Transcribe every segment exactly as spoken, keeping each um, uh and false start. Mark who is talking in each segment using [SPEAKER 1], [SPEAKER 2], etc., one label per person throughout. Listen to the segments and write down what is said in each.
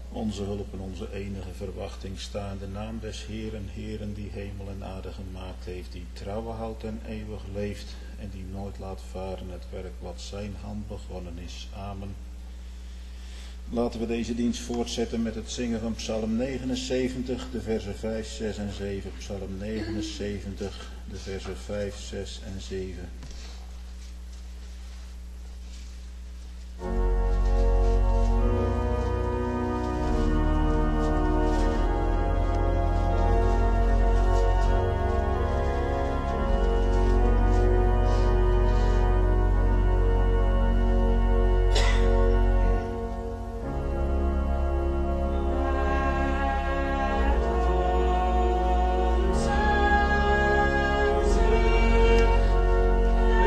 [SPEAKER 1] Onze hulp en onze enige verwachting staan de naam des Heeren, Heeren die hemel en aarde gemaakt heeft, die trouwen houdt en eeuwig leeft en die nooit laat varen het werk wat zijn hand begonnen is. Amen. Laten we deze dienst voortzetten met het zingen van Psalm negenenzeventig, de versen vijf, zes en zeven. Psalm negenenzeventig, de versen vijf, zes en zeven.
[SPEAKER 2] Thank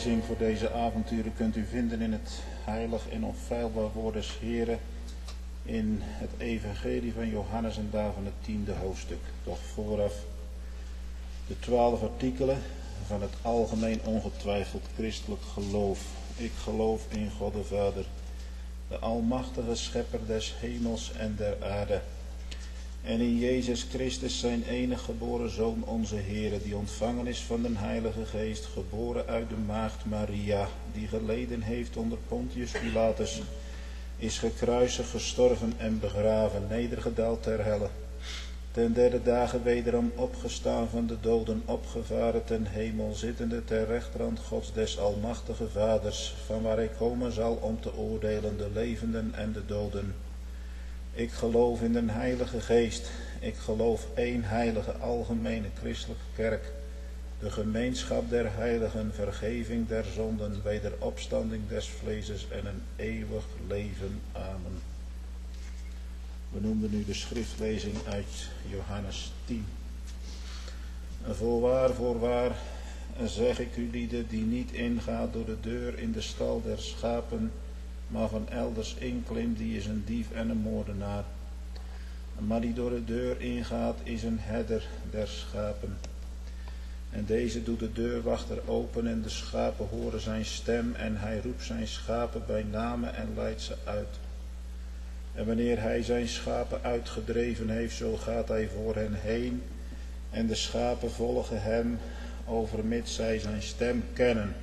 [SPEAKER 1] lezing voor deze avonturen kunt u vinden in het heilig en onfeilbaar woord des Heren in het evangelie van Johannes en daarvan het tiende hoofdstuk. Doch vooraf de twaalf artikelen van het algemeen ongetwijfeld christelijk geloof. Ik geloof in God de Vader, de almachtige schepper des hemels en der aarde. En in Jezus Christus zijn enige geboren Zoon onze Heere, die ontvangen is van den Heilige Geest, geboren uit de maagd Maria, die geleden heeft onder Pontius Pilatus, is gekruisigd, gestorven en begraven, nedergedaald ter helle. Ten derde dagen wederom opgestaan van de doden, opgevaren ten hemel, zittende ter rechterhand Gods des almachtige Vaders, van waar hij komen zal om te oordelen de levenden en de doden. Ik geloof in den Heilige Geest. Ik geloof één heilige algemene christelijke kerk, de gemeenschap der heiligen, vergeving der zonden, wederopstanding des vleeses en een eeuwig leven. Amen. We noemden nu de schriftlezing uit Johannes tien. Voorwaar, voorwaar, zeg ik u lieden, die niet ingaat door de deur in de stal der schapen, maar van elders inklimt, die is een dief en een moordenaar. Maar die door de deur ingaat, is een herder der schapen. En deze doet de deurwachter open en de schapen horen zijn stem en hij roept zijn schapen bij name en leidt ze uit. En wanneer hij zijn schapen uitgedreven heeft, zo gaat hij voor hen heen en de schapen volgen hem, overmits zij zijn stem kennen.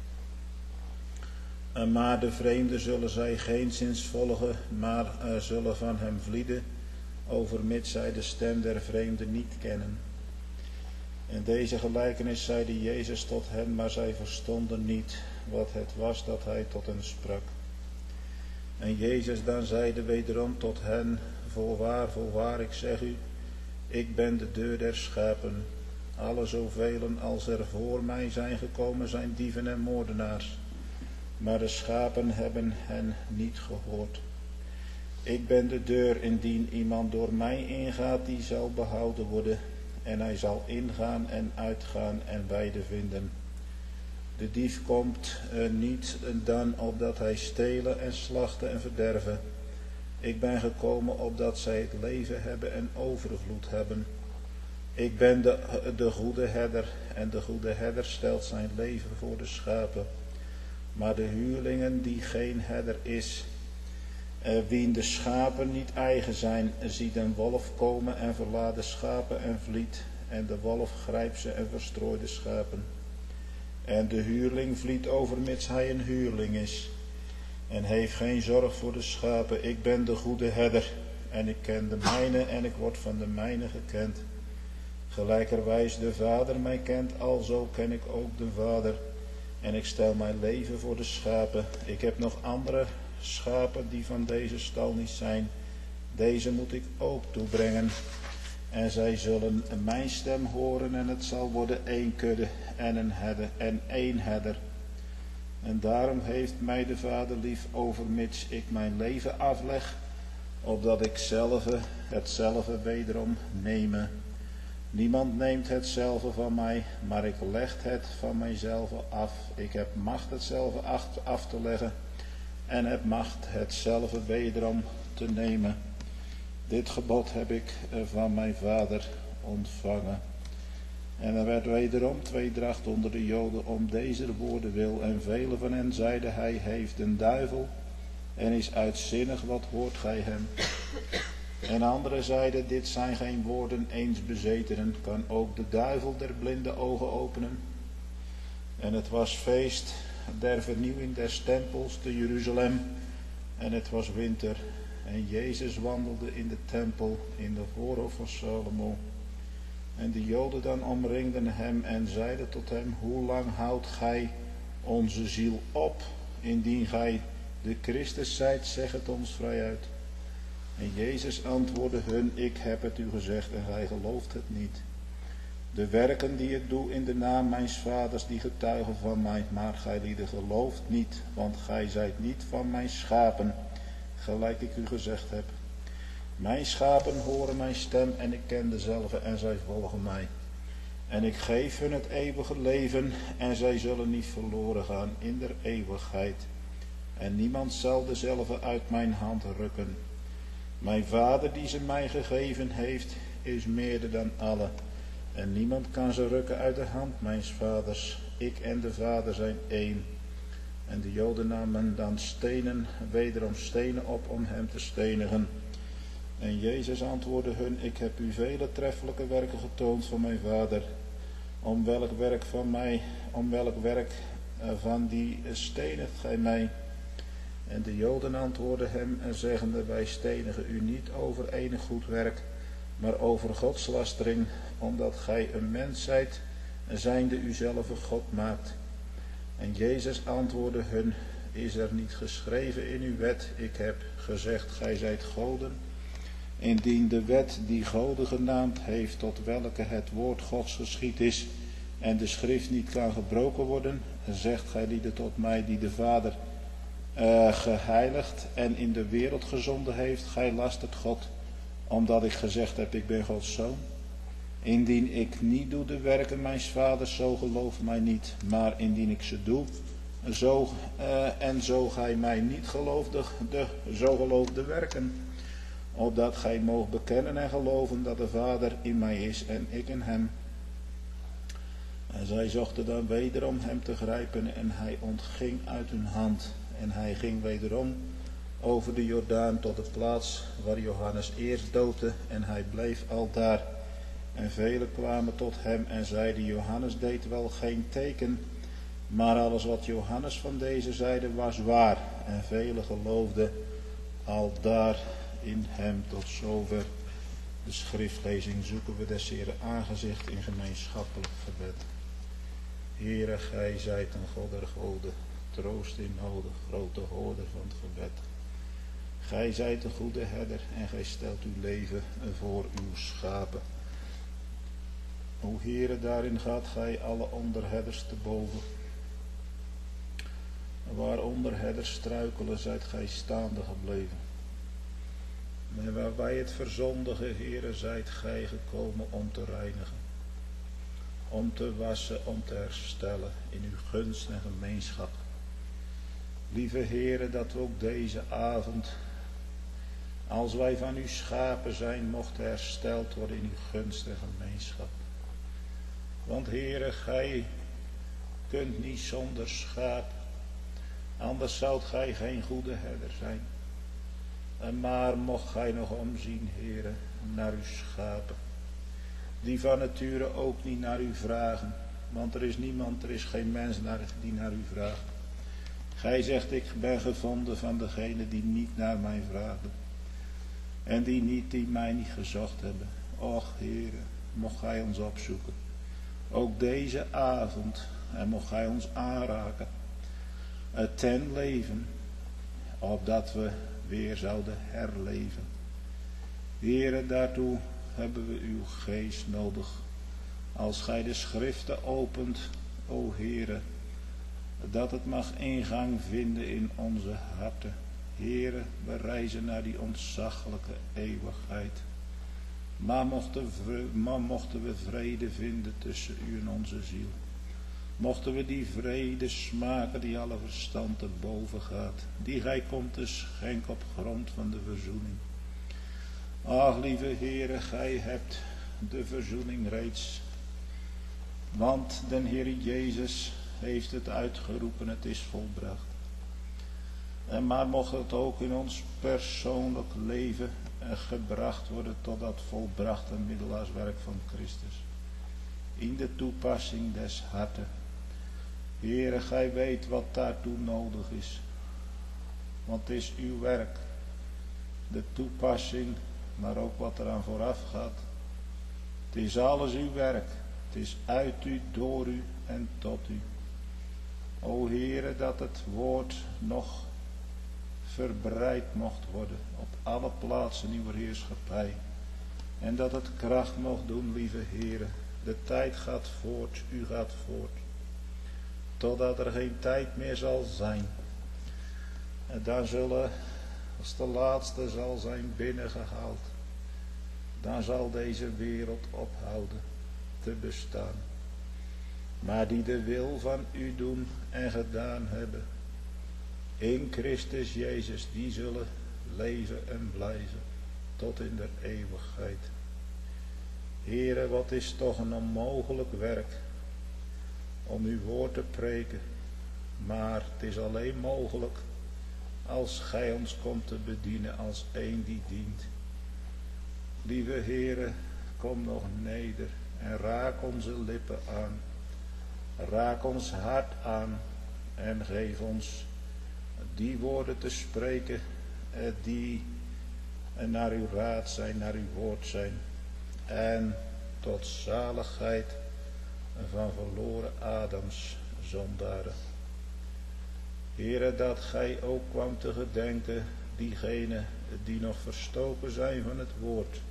[SPEAKER 1] Maar de vreemden zullen zij geenszins volgen, maar uh, zullen van hem vlieden, overmits zij de stem der vreemden niet kennen. En deze gelijkenis zeide Jezus tot hen, maar zij verstonden niet wat het was dat hij tot hen sprak. En Jezus dan zeide wederom tot hen, voorwaar, voorwaar, ik zeg u, ik ben de deur der schapen. Alle zovelen als er voor mij zijn gekomen zijn dieven en moordenaars, maar de schapen hebben hen niet gehoord. Ik ben de deur, indien iemand door mij ingaat, die zal behouden worden, en hij zal ingaan en uitgaan en weide vinden. De dief komt uh, niet dan opdat hij stelen en slachten en verderven. Ik ben gekomen opdat zij het leven hebben en overvloed hebben. Ik ben de, de goede herder, en de goede herder stelt zijn leven voor de schapen. Maar de huurlingen die geen herder is, eh, wien de schapen niet eigen zijn, ziet een wolf komen en verlaat de schapen en vliet, en de wolf grijpt ze en verstrooit de schapen. En de huurling vliet overmits hij een huurling is, en heeft geen zorg voor de schapen. Ik ben de goede herder, en ik ken de mijne, en ik word van de mijne gekend. Gelijkerwijs de Vader mij kent, alzo ken ik ook de Vader. En ik stel mijn leven voor de schapen. Ik heb nog andere schapen die van deze stal niet zijn. Deze moet ik ook toebrengen. En zij zullen mijn stem horen en het zal worden één kudde en een herder en één herder. En daarom heeft mij de Vader lief, overmits ik mijn leven afleg, opdat ik zelve hetzelfde wederom neme. Niemand neemt hetzelfde van mij, maar ik leg het van mijzelf af. Ik heb macht hetzelfde af te leggen en heb macht hetzelfde wederom te nemen. Dit gebod heb ik van mijn Vader ontvangen. En er werd wederom tweedracht onder de Joden om deze woorden wil. En velen van hen zeiden, hij heeft een duivel en is uitzinnig, wat hoort gij hem? En anderen zeiden, dit zijn geen woorden eens bezetenen, kan ook de duivel der blinde ogen openen? En het was feest der vernieuwing des tempels te Jeruzalem, en het was winter, en Jezus wandelde in de tempel in de voorhof van Salomo. En de Joden dan omringden hem en zeiden tot hem, hoe lang houdt gij onze ziel op? Indien gij de Christus zijt, zeg het ons vrijuit. En Jezus antwoordde hun, ik heb het u gezegd en gij gelooft het niet. De werken die ik doe in de naam mijns vaders, die getuigen van mij, maar gij lieden gelooft niet, want gij zijt niet van mijn schapen, gelijk ik u gezegd heb. Mijn schapen horen mijn stem en ik ken dezelfde en zij volgen mij. En ik geef hun het eeuwige leven en zij zullen niet verloren gaan in der eeuwigheid. En niemand zal dezelve uit mijn hand rukken. Mijn Vader die ze mij gegeven heeft, is meerder dan alle. En niemand kan ze rukken uit de hand mijns vaders. Ik en de Vader zijn één. En de Joden namen dan stenen, wederom stenen op om hem te stenigen. En Jezus antwoordde hun, ik heb u vele treffelijke werken getoond van mijn Vader. Om welk werk van mij, om welk werk van die stenigt gij mij? En de Joden antwoordden hem en zeggende, wij stenigen u niet over enig goed werk, maar over godslastering, omdat gij een mens zijt, zijnde u zelf God maakt. En Jezus antwoordde hun, is er niet geschreven in uw wet, ik heb gezegd, gij zijt goden? Indien de wet die goden genaamd heeft, tot welke het woord Gods geschied is, en de schrift niet kan gebroken worden, zegt gij lieden tot mij, die de Vader uh, geheiligd en in de wereld gezonden heeft, gij lastert God, omdat ik gezegd heb, ik ben Gods zoon. Indien ik niet doe de werken mijns vaders, zo geloof mij niet, maar indien ik ze doe, zo, uh, en zo gij mij niet gelooft, de, de, zo geloof de werken, opdat gij moogt bekennen en geloven dat de Vader in mij is en ik in hem. En zij zochten dan wederom hem te grijpen en hij ontging uit hun hand. En hij ging wederom over de Jordaan tot de plaats waar Johannes eerst doopte en hij bleef aldaar. En velen kwamen tot hem en zeiden, Johannes deed wel geen teken, maar alles wat Johannes van deze zeide was waar. En velen geloofden aldaar in hem. Tot zover de schriftlezing. Zoeken we des Heeren aangezicht in gemeenschappelijk gebed. Heere, gij zijt een God der goden, troost in nodig, grote hoorder van het gebed. Gij zijt een goede herder en gij stelt uw leven voor uw schapen. O Heere, daarin gaat gij alle onderherders te boven. Waar onderherders struikelen, zijt gij staande gebleven. En waar wij het verzondigen, Heere, zijt gij gekomen om te reinigen. Om te wassen, om te herstellen in uw gunst en gemeenschap. Lieve Heere, dat we ook deze avond, als wij van uw schapen zijn, mochten hersteld worden in uw gunst en gemeenschap. Want Heere, gij kunt niet zonder schaap, anders zoudt gij geen goede herder zijn. En maar mocht gij nog omzien, Heere, naar uw schapen, die van nature ook niet naar u vragen, want er is niemand, er is geen mens naar, die naar u vraagt. Gij zegt, ik ben gevonden van degene die niet naar mij vragen, en die niet, die mij niet gezocht hebben. Och, Heere, mocht gij ons opzoeken, ook deze avond, en mocht gij ons aanraken, ten leven, opdat we weer zouden herleven. Heere, daartoe hebben we uw geest nodig. Als gij de schriften opent, o Heere, dat het mag ingang vinden in onze harten. Heere, we reizen naar die ontzaglijke eeuwigheid. Maar mochten we, maar mochten we vrede vinden tussen u en onze ziel. Mochten we die vrede smaken die alle verstand te boven gaat, die gij komt te schenken op grond van de verzoening. Ach, lieve Heere, gij hebt de verzoening reeds. Want den Heer Jezus heeft het uitgeroepen, het is volbracht. En maar mocht het ook in ons persoonlijk leven gebracht worden tot dat volbrachte middelaarswerk van Christus. In de toepassing des harten. Heere, gij weet wat daartoe nodig is. Want het is uw werk. De toepassing, maar ook wat eraan vooraf gaat. Het is alles uw werk. Het is uit u, door u en tot u. O Heere, dat het woord nog verbreid mocht worden op alle plaatsen uw heerschappij. En dat het kracht mocht doen, lieve Heere. De tijd gaat voort, u gaat voort. Totdat er geen tijd meer zal zijn. En dan zullen, als de laatste zal zijn binnengehaald, dan zal deze wereld ophouden. te bestaan, maar die de wil van u doen en gedaan hebben. In Christus Jezus, die zullen leven en blijven tot in de eeuwigheid. Heere, wat is toch een onmogelijk werk om uw woord te preken, maar het is alleen mogelijk als gij ons komt te bedienen als een die dient. Lieve Heere, kom nog neder en raak onze lippen aan. Raak ons hart aan en geef ons die woorden te spreken die naar uw raad zijn, naar uw woord zijn. En tot zaligheid van verloren Adams zondaren. Heere, dat gij ook kwam te gedenken diegenen die nog verstoken zijn van het woord.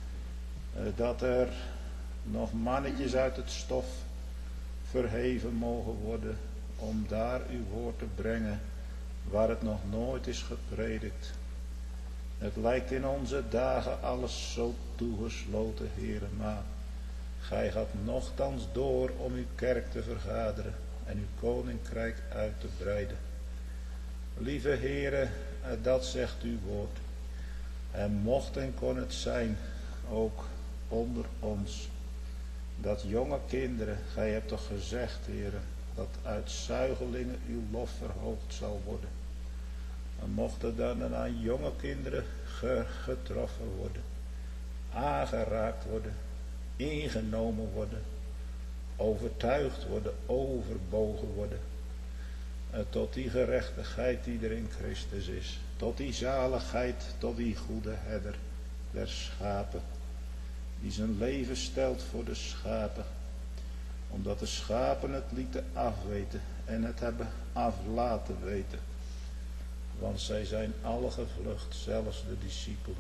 [SPEAKER 1] Dat er nog mannetjes uit het stof verheven mogen worden om daar uw woord te brengen waar het nog nooit is gepredikt. Het lijkt in onze dagen alles zo toegesloten, Heere, maar gij gaat nochtans door om uw kerk te vergaderen en uw koninkrijk uit te breiden. Lieve Heere, dat zegt uw woord. En mocht en kon het zijn, ook onder ons, dat jonge kinderen, gij hebt toch gezegd, Heere, dat uit zuigelingen uw lof verhoogd zal worden. En mochten dan aan jonge kinderen getroffen worden, aangeraakt worden, ingenomen worden, overtuigd worden, overbogen worden, tot die gerechtigheid die er in Christus is, tot die zaligheid, tot die goede herder der schapen, die zijn leven stelt voor de schapen, omdat de schapen het lieten afweten en het hebben af laten weten. Want zij zijn alle gevlucht, zelfs de discipelen.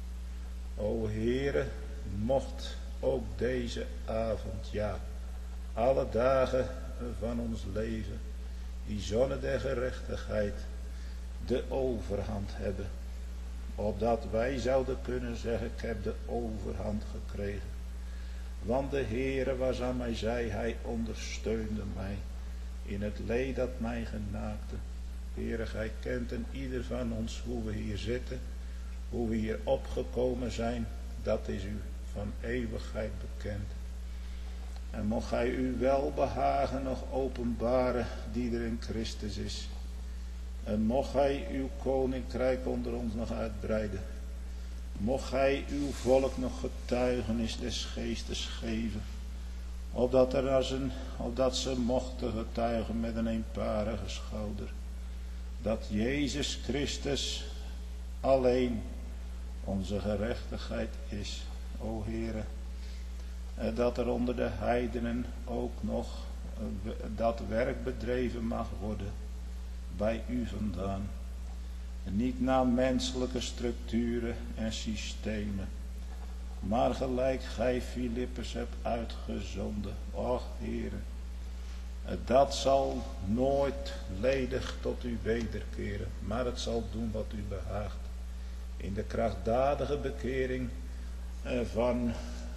[SPEAKER 1] O Heere, mocht ook deze avond, ja, alle dagen van ons leven, die zonne der gerechtigheid, de overhand hebben. Opdat wij zouden kunnen zeggen, ik heb de overhand gekregen. Want de Heere was aan mij zij, hij ondersteunde mij in het leed dat mij genaakte. Heere, gij kent en ieder van ons hoe we hier zitten, hoe we hier opgekomen zijn, dat is u van eeuwigheid bekend. En mocht gij uw welbehagen nog openbaren die er in Christus is. En mocht gij uw koninkrijk onder ons nog uitbreiden. Mocht gij uw volk nog getuigenis des geestes geven. Opdat, er als een, opdat ze mochten getuigen met een eenparige schouder. Dat Jezus Christus alleen onze gerechtigheid is, o Heere. Dat er onder de heidenen ook nog dat werk bedreven mag worden bij u vandaan. Niet naar menselijke structuren en systemen, maar gelijk gij Filippus hebt uitgezonden, och Heere. Dat zal nooit ledig tot u wederkeren, maar het zal doen wat u behaagt. In de krachtdadige bekering van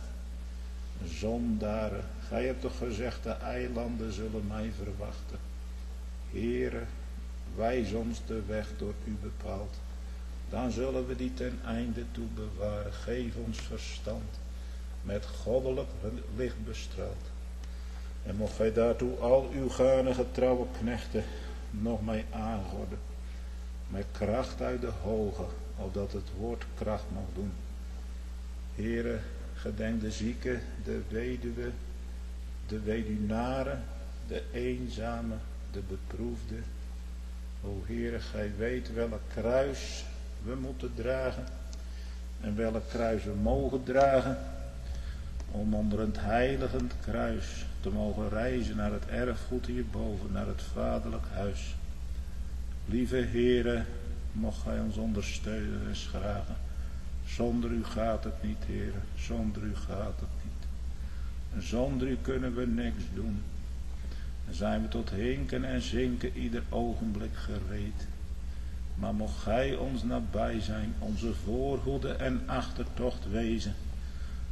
[SPEAKER 1] zondaren. Gij hebt toch gezegd, de eilanden zullen mij verwachten. Heere, wijs ons de weg door u bepaald. Dan zullen we die ten einde toe bewaren. Geef ons verstand, met goddelijk licht bestraald. En mocht gij daartoe al uw gane getrouwe knechten nog mee aangorden. Met kracht uit de hoge, opdat het woord kracht mag doen. Heere, gedenk de zieke, de weduwe, de weduwnaren, de eenzame, de beproefde. O Heere, gij weet welk kruis we moeten dragen en welk kruis we mogen dragen, om onder het heiligend kruis te mogen reizen naar het erfgoed hierboven, naar het vaderlijk huis. Lieve Heere, mocht gij ons ondersteunen en schragen. Zonder u gaat het niet, Heere, zonder u gaat het niet. En zonder u kunnen we niks doen. En zijn we tot hinken en zinken ieder ogenblik gereed. Maar mocht gij ons nabij zijn, onze voorhoede en achtertocht wezen,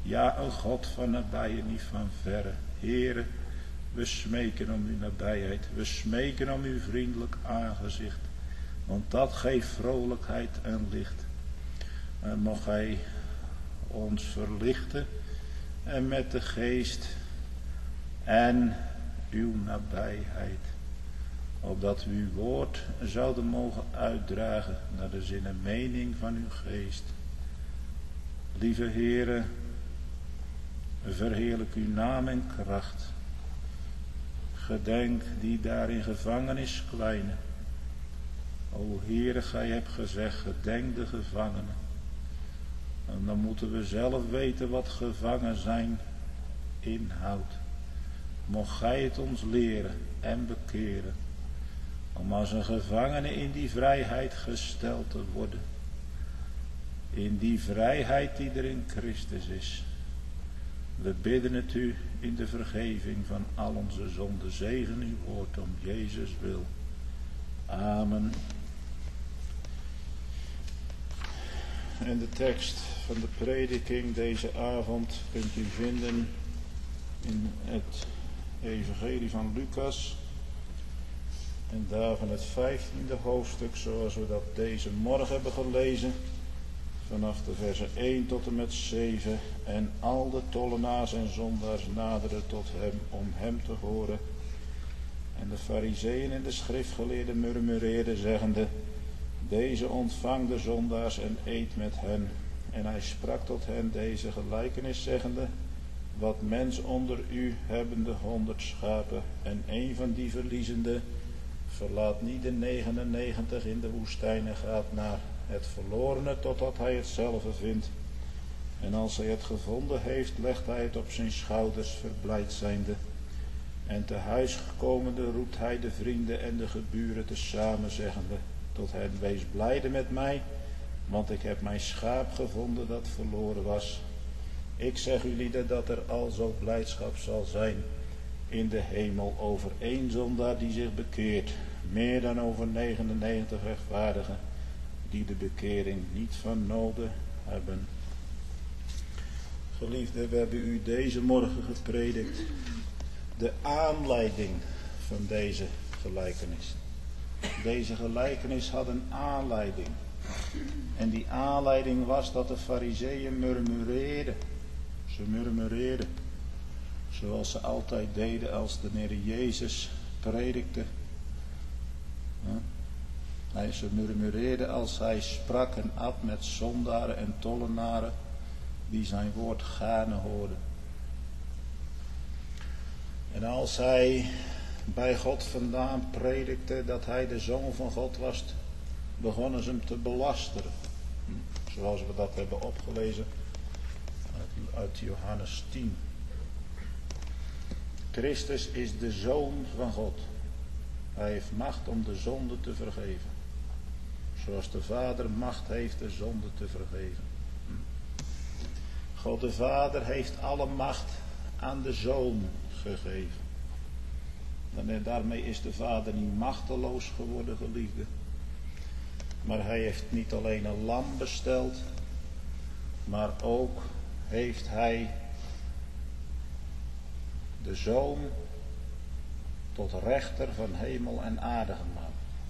[SPEAKER 1] Ja, o God van nabij en niet van verre. Heere, we smeken om uw nabijheid. We smeken om uw vriendelijk aangezicht. Want dat geeft vrolijkheid en licht. En mag hij ons verlichten. En met de geest en uw nabijheid. Opdat we uw woord zouden mogen uitdragen naar de zin en mening van uw geest. Lieve Heere, verheerlijk uw naam en kracht. Gedenk die daar in gevangenis kwijnen. O Heere, gij hebt gezegd, gedenk de gevangenen. En dan moeten we zelf weten wat gevangen zijn inhoudt. Mocht gij het ons leren en bekeren. Om als een gevangene in die vrijheid gesteld te worden. In die vrijheid die er in Christus is. We bidden het u in de vergeving van al onze zonden. Zegen uw woord om Jezus wil. Amen. En de tekst van de prediking deze avond kunt u vinden in het evangelie van Lucas. En daarvan het vijftiende hoofdstuk zoals we dat deze morgen hebben gelezen. Vanaf de versen één tot en met zeven. En al de tollenaars en zondaars naderen tot hem om hem te horen. En de farizeeën en de schriftgeleerden murmureerden zeggende. Deze ontvangt de zondaars en eet met hen. En hij sprak tot hen deze gelijkenis zeggende. Wat mens onder u hebben de honderd schapen. En een van die verliezende verlaat niet de negenennegentig in de woestijn en gaat naar het verlorene totdat hij hetzelfde vindt. En als hij het gevonden heeft, legt hij het op zijn schouders, verblijd zijnde. En te huis gekomende roept hij de vrienden en de geburen tezamen, zeggende tot hen, wees blijde met mij, want ik heb mijn schaap gevonden dat verloren was. Ik zeg u lieden dat er alzo blijdschap zal zijn in de hemel over één zondaar die zich bekeert, meer dan over negenennegentig rechtvaardigen die de bekering niet van noden hebben. Geliefden, we hebben u deze morgen gepredikt de aanleiding van deze gelijkenis. Deze gelijkenis had een aanleiding. En die aanleiding was dat de farizeeën murmureerden. Ze murmureerden. Zoals ze altijd deden als de Heer Jezus predikte. Hij ze murmureerde als hij sprak en at met zondaren en tollenaren die zijn woord gaarne hoorden. En als hij bij God vandaan predikte dat hij de Zoon van God was, begonnen ze hem te belasteren. Zoals we dat hebben opgelezen uit, uit Johannes tien. Christus is de Zoon van God. Hij heeft macht om de zonde te vergeven. Zoals de Vader macht heeft de zonde te vergeven. God de Vader heeft alle macht aan de Zoon gegeven. En daarmee is de Vader niet machteloos geworden, geliefde. Maar hij heeft niet alleen een lam besteld, maar ook heeft hij de Zoon tot rechter van hemel en aarde gemaakt.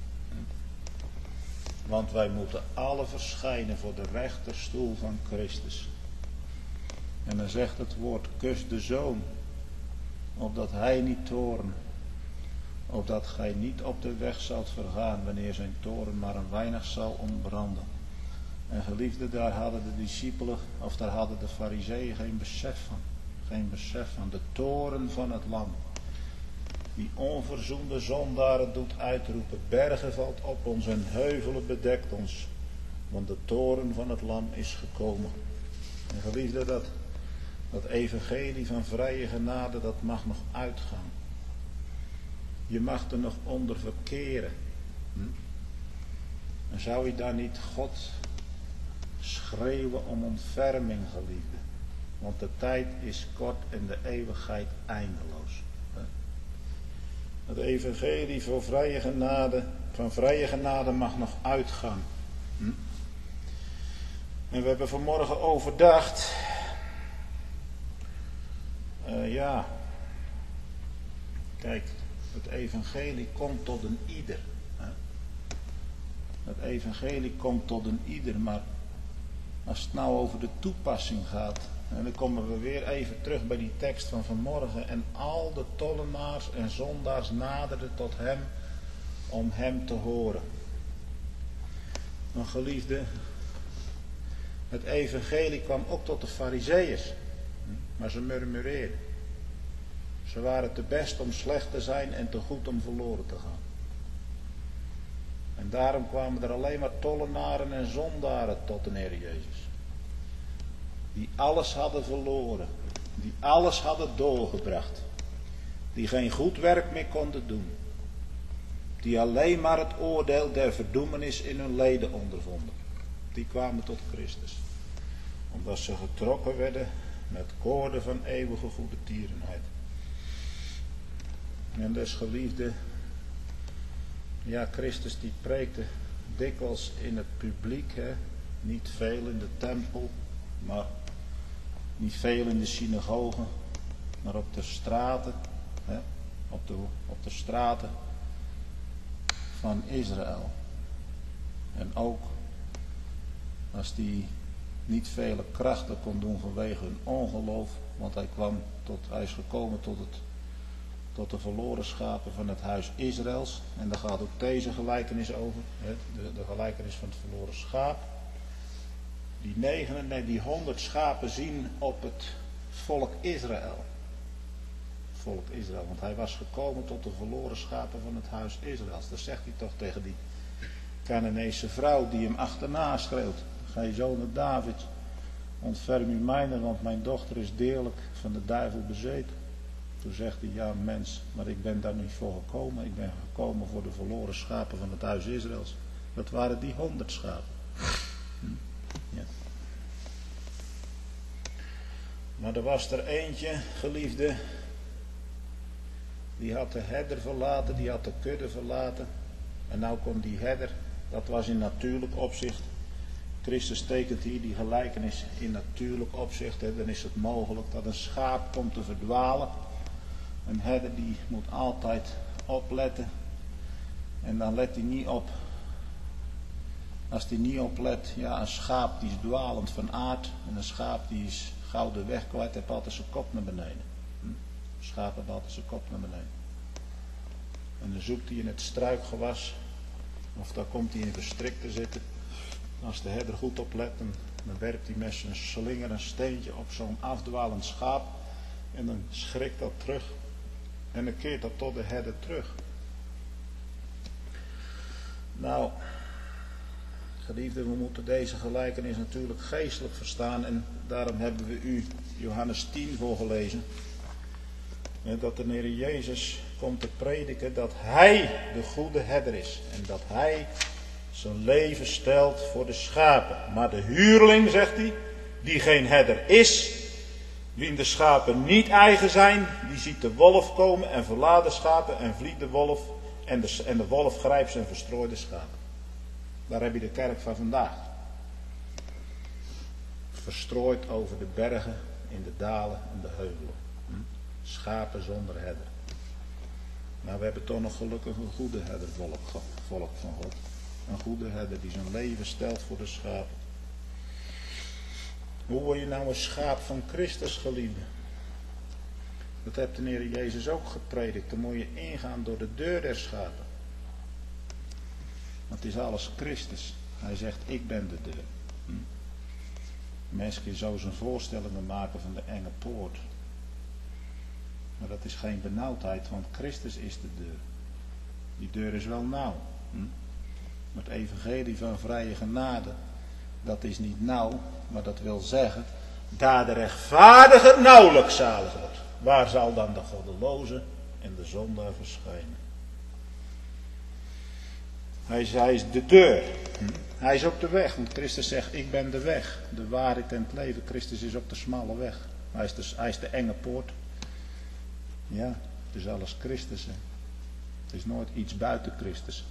[SPEAKER 1] Want wij moeten alle verschijnen voor de rechterstoel van Christus. En dan zegt het woord, kus de Zoon, opdat hij niet toorn, opdat gij niet op de weg zult vergaan, wanneer zijn toorn maar een weinig zal ontbranden. En geliefde, daar hadden de discipelen, of daar hadden de farizeeën geen besef van. Geen besef van de toorn van het lam. Die onverzoende zondaren doet uitroepen. Bergen valt op ons en heuvelen bedekt ons. Want de toorn van het lam is gekomen. En geliefde, dat, dat evangelie van vrije genade, dat mag nog uitgaan. Je mag er nog onder verkeren. Hm? En zou je daar niet God schreeuwen om ontferming, geliefde? Want de tijd is kort en de eeuwigheid eindeloos. Het evangelie voor vrije genade, van vrije genade mag nog uitgaan. Hm? En we hebben vanmorgen overdacht Uh, ja, kijk, het evangelie komt tot een ieder. Hè? Het evangelie komt tot een ieder, maar als het nou over de toepassing gaat, en dan komen we weer even terug bij die tekst van vanmorgen, en al de tollenaars en zondaars naderden tot hem om hem te horen. Mijn geliefde, het evangelie kwam ook tot de Farizeeërs, maar ze murmureerden. Ze waren te best om slecht te zijn en te goed om verloren te gaan. En daarom kwamen er alleen maar tollenaren en zondaren tot de Heer Jezus. Die alles hadden verloren. Die alles hadden doorgebracht. Die geen goed werk meer konden doen. Die alleen maar het oordeel der verdoemenis in hun leden ondervonden. Die kwamen tot Christus. Omdat ze getrokken werden met koorden van eeuwige goede tierenheid. En dus geliefde, ja, Christus die preekte dikwijls in het publiek, hè? Niet veel in de tempel, maar niet veel in de synagogen, maar op de straten, hè? Op de, op de straten van Israël. En ook als die niet vele krachten kon doen vanwege hun ongeloof, want hij kwam tot, hij is gekomen tot het tot de verloren schapen van het huis Israëls. En daar gaat ook deze gelijkenis over. Hè? De, de gelijkenis van het verloren schaap. Die negen, nee, die honderd schapen zien op het volk Israël. Volk Israël. Want hij was gekomen tot de verloren schapen van het huis Israëls. Dat zegt hij toch tegen die Canaanese vrouw die hem achterna schreeuwt. Gij zonen David, ontferm u mijner, want mijn dochter is deerlijk van de duivel bezeten. Toen zegt hij, ja mens, maar ik ben daar niet voor gekomen. Ik ben gekomen voor de verloren schapen van het huis Israëls. Dat waren die honderd schapen. Hm? Ja. Maar er was er eentje, geliefde, die had de herder verlaten, die had de kudde verlaten. En nou komt die herder, dat was in natuurlijk opzicht. Christus tekent hier die gelijkenis in natuurlijk opzicht. Hè. Dan is het mogelijk dat een schaap komt te verdwalen. Een herder die moet altijd opletten. En dan let hij niet op. Als hij niet oplet, ja, een schaap die is dwalend van aard. En een schaap die is gauw de weg kwijt, heeft altijd zijn kop naar beneden. Hm? Een schaap heeft altijd zijn kop naar beneden. En dan zoekt hij in het struikgewas. Of daar komt hij in verstrik te zitten. Als de herder goed oplet, dan, dan werpt hij met zijn slinger een steentje op zo'n afdwalend schaap. En dan schrikt dat terug. En dan keert dat tot de herder terug. Nou, geliefden, we moeten deze gelijkenis natuurlijk geestelijk verstaan. En daarom hebben we u Johannes tien voorgelezen. En dat de Heer Jezus komt te prediken dat Hij de goede herder is. En dat Hij zijn leven stelt voor de schapen. Maar de huurling, zegt hij, die geen herder is, wien de schapen niet eigen zijn, die ziet de wolf komen en verlaat de schapen en vliet de wolf. En de, en de wolf grijpt zijn verstrooide schapen. Daar heb je de kerk van vandaag. Verstrooid over de bergen, in de dalen en de heuvelen. Hm? Schapen zonder herder. Nou, we hebben toch nog gelukkig een goede herder, volk, volk van God. Een goede herder die zijn leven stelt voor de schapen. Hoe word je nou een schaap van Christus, geliefde? Dat heeft de Heer Jezus ook gepredikt. Dan moet je ingaan door de deur der schapen. Want het is alles Christus. Hij zegt, ik ben de deur. Hm? Mensen kunnen zo zijn voorstellingen maken van de enge poort. Maar dat is geen benauwdheid, want Christus is de deur. Die deur is wel nauw. Hm? Maar het evangelie van vrije genade, dat is niet nauw, maar dat wil zeggen, daar de rechtvaardige nauwelijks zalig wordt. Waar zal dan de goddeloze en de zondaar verschijnen? Hij is, hij is de deur. Hm? Hij is op de weg, want Christus zegt, ik ben de weg, de waarheid en het leven. Christus is op de smalle weg. Hij is de, hij is de enge poort. Ja, het is alles Christus. Hè? Het is nooit iets buiten Christus.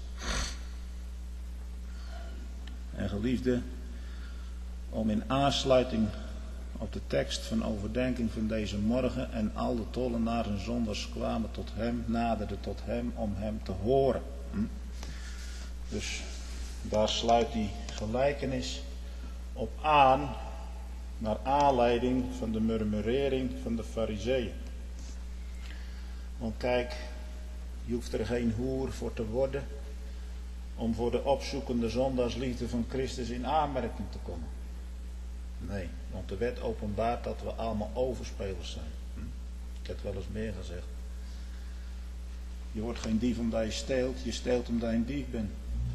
[SPEAKER 1] En geliefde, om in aansluiting op de tekst van overdenking van deze morgen. En al de tollenaars en zondaars kwamen tot hem, naderden tot hem om hem te horen. Hm? Dus daar sluit die gelijkenis op aan, naar aanleiding van de murmurering van de Farizeeën. Want kijk, je hoeft er geen hoer voor te worden om voor de opzoekende zondaarsliefde van Christus in aanmerking te komen. Nee, want de wet openbaart dat we allemaal overspelers zijn. Hm? Ik heb het wel eens meer gezegd. Je wordt geen dief omdat je steelt, je steelt omdat je een dief bent.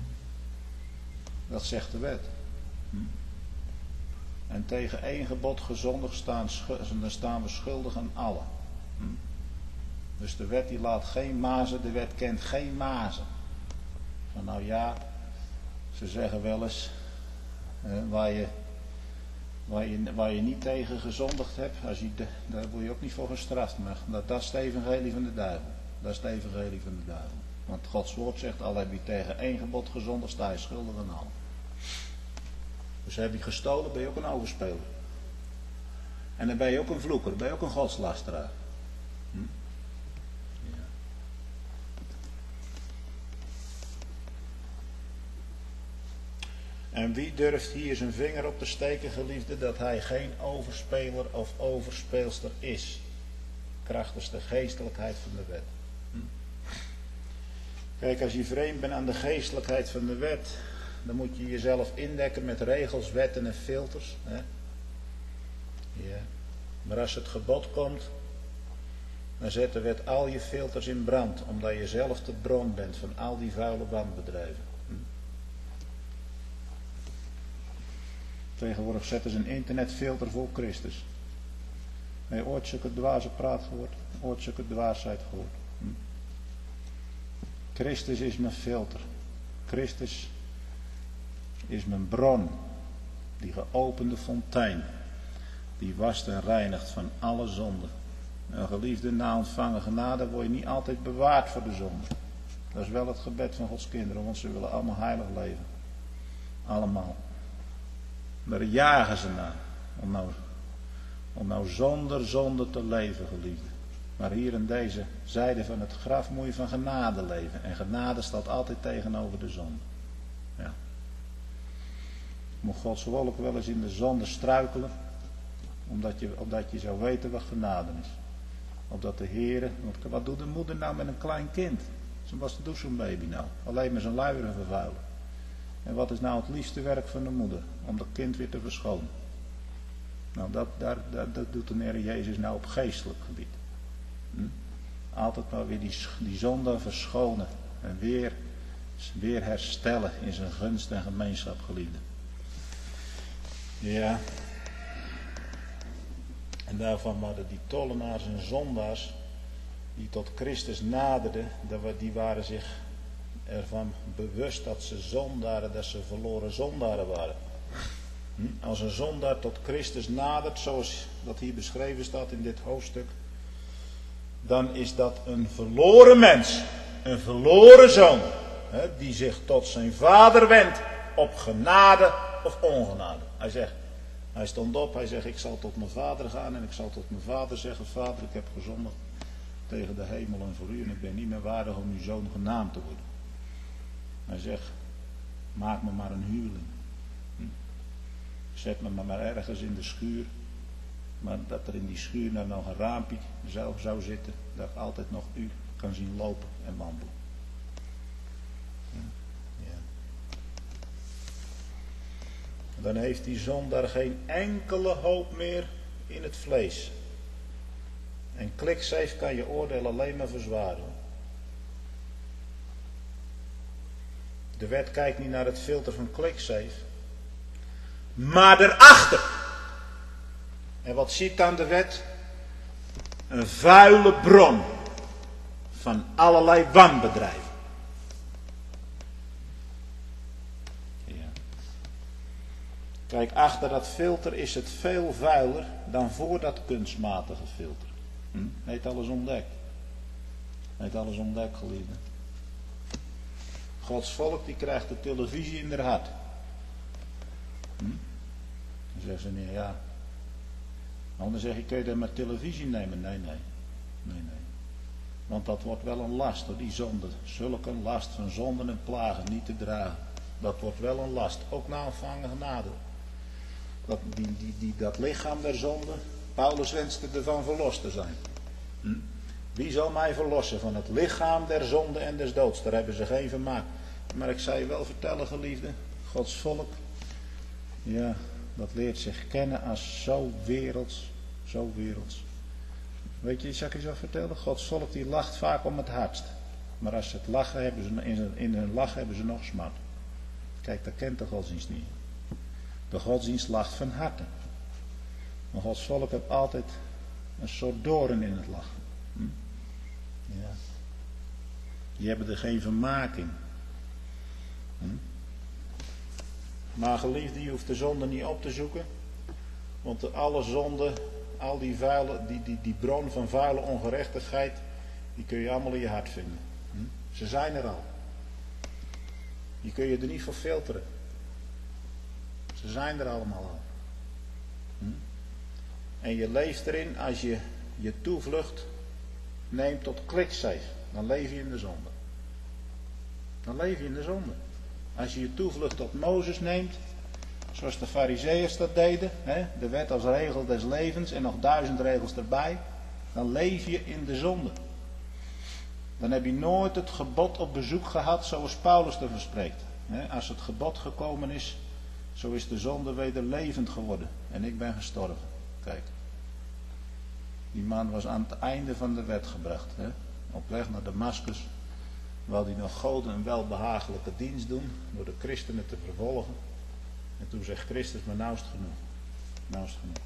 [SPEAKER 1] Dat zegt de wet. Hm? En tegen één gebod gezondigd staan, dan staan we schuldig aan allen. Hm? Dus de wet die laat geen mazen, de wet kent geen mazen. Van nou ja, ze zeggen wel eens, eh, waar, je, waar, je, waar je niet tegen gezondigd hebt, als je de, daar word je ook niet voor gestraft. Maar dat, dat is het evangelie van de duivel. Dat is het evangelie van de duivel. Want Gods woord zegt, al heb je tegen één gebod gezondigd, sta je schuldig aan al. Dus heb je gestolen, ben je ook een overspeler. En dan ben je ook een vloeker, dan ben je ook een godslasteraar. Hm? Ja. En wie durft hier zijn vinger op te steken, geliefde, dat hij geen overspeler of overspeelster is? Krachtens de geestelijkheid van de wet. Hm? Kijk, als je vreemd bent aan de geestelijkheid van de wet, dan moet je jezelf indekken met regels, wetten en filters. Hè? Ja. Maar als het gebod komt, dan zet de wet al je filters in brand, omdat je zelf de bron bent van al die vuile wanbedrijven. Hm? Tegenwoordig zetten ze een internetfilter voor Christus. Heb je ooit zulke dwaze praat gehoord? Ooit zulke dwaasheid gehoord? Hm? Christus is mijn filter. Christus is mijn bron. Die geopende fontein. Die wast en reinigt van alle zonden. Een geliefde na ontvangen genade word je niet altijd bewaard voor de zonde. Dat is wel het gebed van Gods kinderen, want ze willen allemaal heilig leven. Allemaal. Daar jagen ze naar. Om nou, om nou zonder zonde te leven, geliefde. Maar hier in deze zijde van het graf moet je van genade leven. En genade staat altijd tegenover de zonde. Ja. Moet Gods wolk wel eens in de zonde struikelen. Omdat je, omdat je zou weten wat genade is. Opdat de Heere, want wat doet de moeder nou met een klein kind? Wat doet zo'n baby nou? Alleen maar zijn luieren vervuilen. En wat is nou het liefste werk van de moeder? Om dat kind weer te verschonen. Nou, dat, daar, dat, dat doet de Heer Jezus nou op geestelijk gebied. Hm? Altijd maar weer die, die zonde verschonen. En weer, weer herstellen in zijn gunst en gemeenschap, geliefde. Ja. En daarvan waren die tollenaars en zondaars die tot Christus naderden, die waren zich ervan bewust dat ze zondaren, dat ze verloren zondaren waren. Als een zondaar tot Christus nadert, zoals dat hier beschreven staat in dit hoofdstuk, dan is dat een verloren mens, een verloren zoon, die zich tot zijn vader wendt op genade of ongenade. Hij zegt, hij stond op, hij zegt, ik zal tot mijn vader gaan en ik zal tot mijn vader zeggen, vader, ik heb gezondigd tegen de hemel en voor u en ik ben niet meer waardig om uw zoon genaamd te worden. Hij zegt, maak me maar een huurling. Hm? Zet me maar ergens in de schuur, maar dat er in die schuur nou nog een raampje zou, zou zitten, dat ik altijd nog u kan zien lopen en wandelen. Dan heeft die zondaar geen enkele hoop meer in het vlees. En kliksafe kan je oordeel alleen maar verzwaren. De wet kijkt niet naar het filter van kliksafe, maar erachter. En wat ziet dan de wet? Een vuile bron van allerlei wanbedrijven. Kijk, achter dat filter is het veel vuiler dan voor dat kunstmatige filter. Hm? Heeft alles ontdekt. Heeft alles ontdekt, geliefde. Gods volk die krijgt de televisie in haar hart. Hm? Dan zeggen ze, nee, ja, Nou, dan zeg ik, kun je dat met televisie nemen? Nee, nee. Nee, nee. Want dat wordt wel een last door die zonde. Zulke een last van zonden en plagen niet te dragen. Dat wordt wel een last. Ook na ontvangen genade. Dat, die, die, die, dat lichaam der zonde. Paulus wenste ervan verlost te zijn. Hm? Wie zal mij verlossen van het lichaam der zonde en des doods? Daar hebben ze geen vermaak. Maar ik zou je wel vertellen, geliefde. Gods volk. Ja, dat leert zich kennen als zo werelds. Zo werelds. Weet je, zal ik je zo vertellen? Gods volk die lacht vaak om het hardst. Maar als ze het lachen hebben, ze, in, in hun lach hebben ze nog smart. Kijk, dat kent de godsdienst niet. De godsdienst lacht van harte. Maar Gods volk heeft altijd een soort doorn in het lachen. Hm? Ja. Die hebben er geen vermaak in. Hm? Maar geliefde, je hoeft de zonde niet op te zoeken. Want de alle zonde, al die, vuile, die, die, die bron van vuile ongerechtigheid, die kun je allemaal in je hart vinden. Hm? Ze zijn er al. Die kun je er niet voor filteren. Ze zijn er allemaal al. Hm? En je leeft erin als je je toevlucht neemt tot kliksafe. Dan leef je in de zonde. Dan leef je in de zonde. Als je je toevlucht tot Mozes neemt, zoals de Farizeeërs dat deden, hè, de wet als regel des levens en nog duizend regels erbij, dan leef je in de zonde. Dan heb je nooit het gebod op bezoek gehad zoals Paulus ervan spreekt. Hè, als het gebod gekomen is, zo is de zonde weder levend geworden en ik ben gestorven. Kijk, die man was aan het einde van de wet gebracht, hè, op weg naar Damaskus. Wou hij nog God een welbehagelijke dienst doen door de christenen te vervolgen. En toen zegt Christus, maar nou is het genoeg. Nou is het genoeg.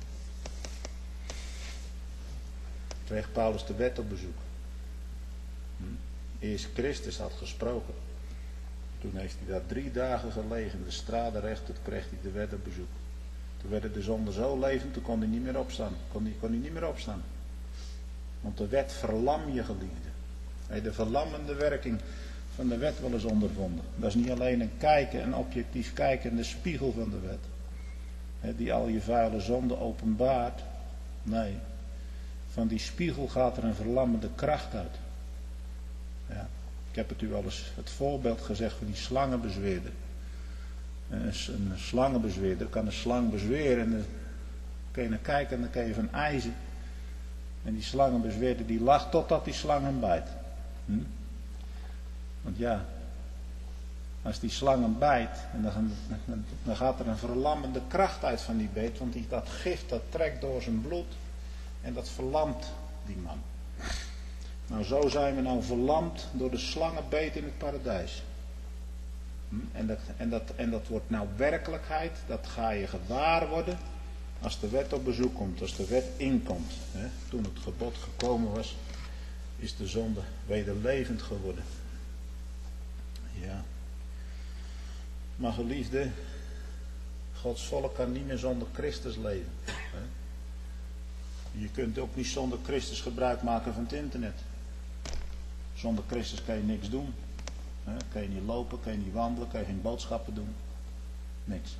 [SPEAKER 1] Kreeg Paulus de wet op bezoek. Hm? Eerst Christus had gesproken. Toen heeft hij daar drie dagen gelegen. De strade recht, toen kreeg hij de wet op bezoek. Toen werden de zonden zo levend, toen kon hij niet meer opstaan. Kon hij, kon hij niet meer opstaan. Want de wet verlam je, geliefde. Hij de verlammende werking van de wet wel eens ondervonden. Dat is niet alleen een kijken, een objectief kijken in de spiegel van de wet. He, die al je vuile zonde openbaart. Nee, van die spiegel gaat er een verlammende kracht uit. Ja, ik heb het u al eens het voorbeeld gezegd van die slangenbezweerder. Een, een slangenbezweerder kan een slang bezweren en dan kun je naar kijken en dan kun je van ijzen. En die slangenbezweerder die lacht totdat die slang hem bijt. Hm? Want ja, als die slang hem bijt, en dan, dan, dan gaat er een verlammende kracht uit van die beet, want die, dat gift dat trekt door zijn bloed en dat verlamt die man. Nou, zo zijn we nou verlamd door de slangenbeet in het paradijs. Hm? En, dat, en, dat, en dat wordt nou werkelijkheid, dat ga je gewaar worden als de wet op bezoek komt, als de wet inkomt. Hè? Toen het gebod gekomen was, is de zonde weder levend geworden. Ja. Maar geliefde, Gods volk kan niet meer zonder Christus leven. Hè? Je kunt ook niet zonder Christus gebruik maken van het internet. Zonder Christus kan je niks doen. Hè? Kan je niet lopen, kan je niet wandelen, kan je geen boodschappen doen. Niks.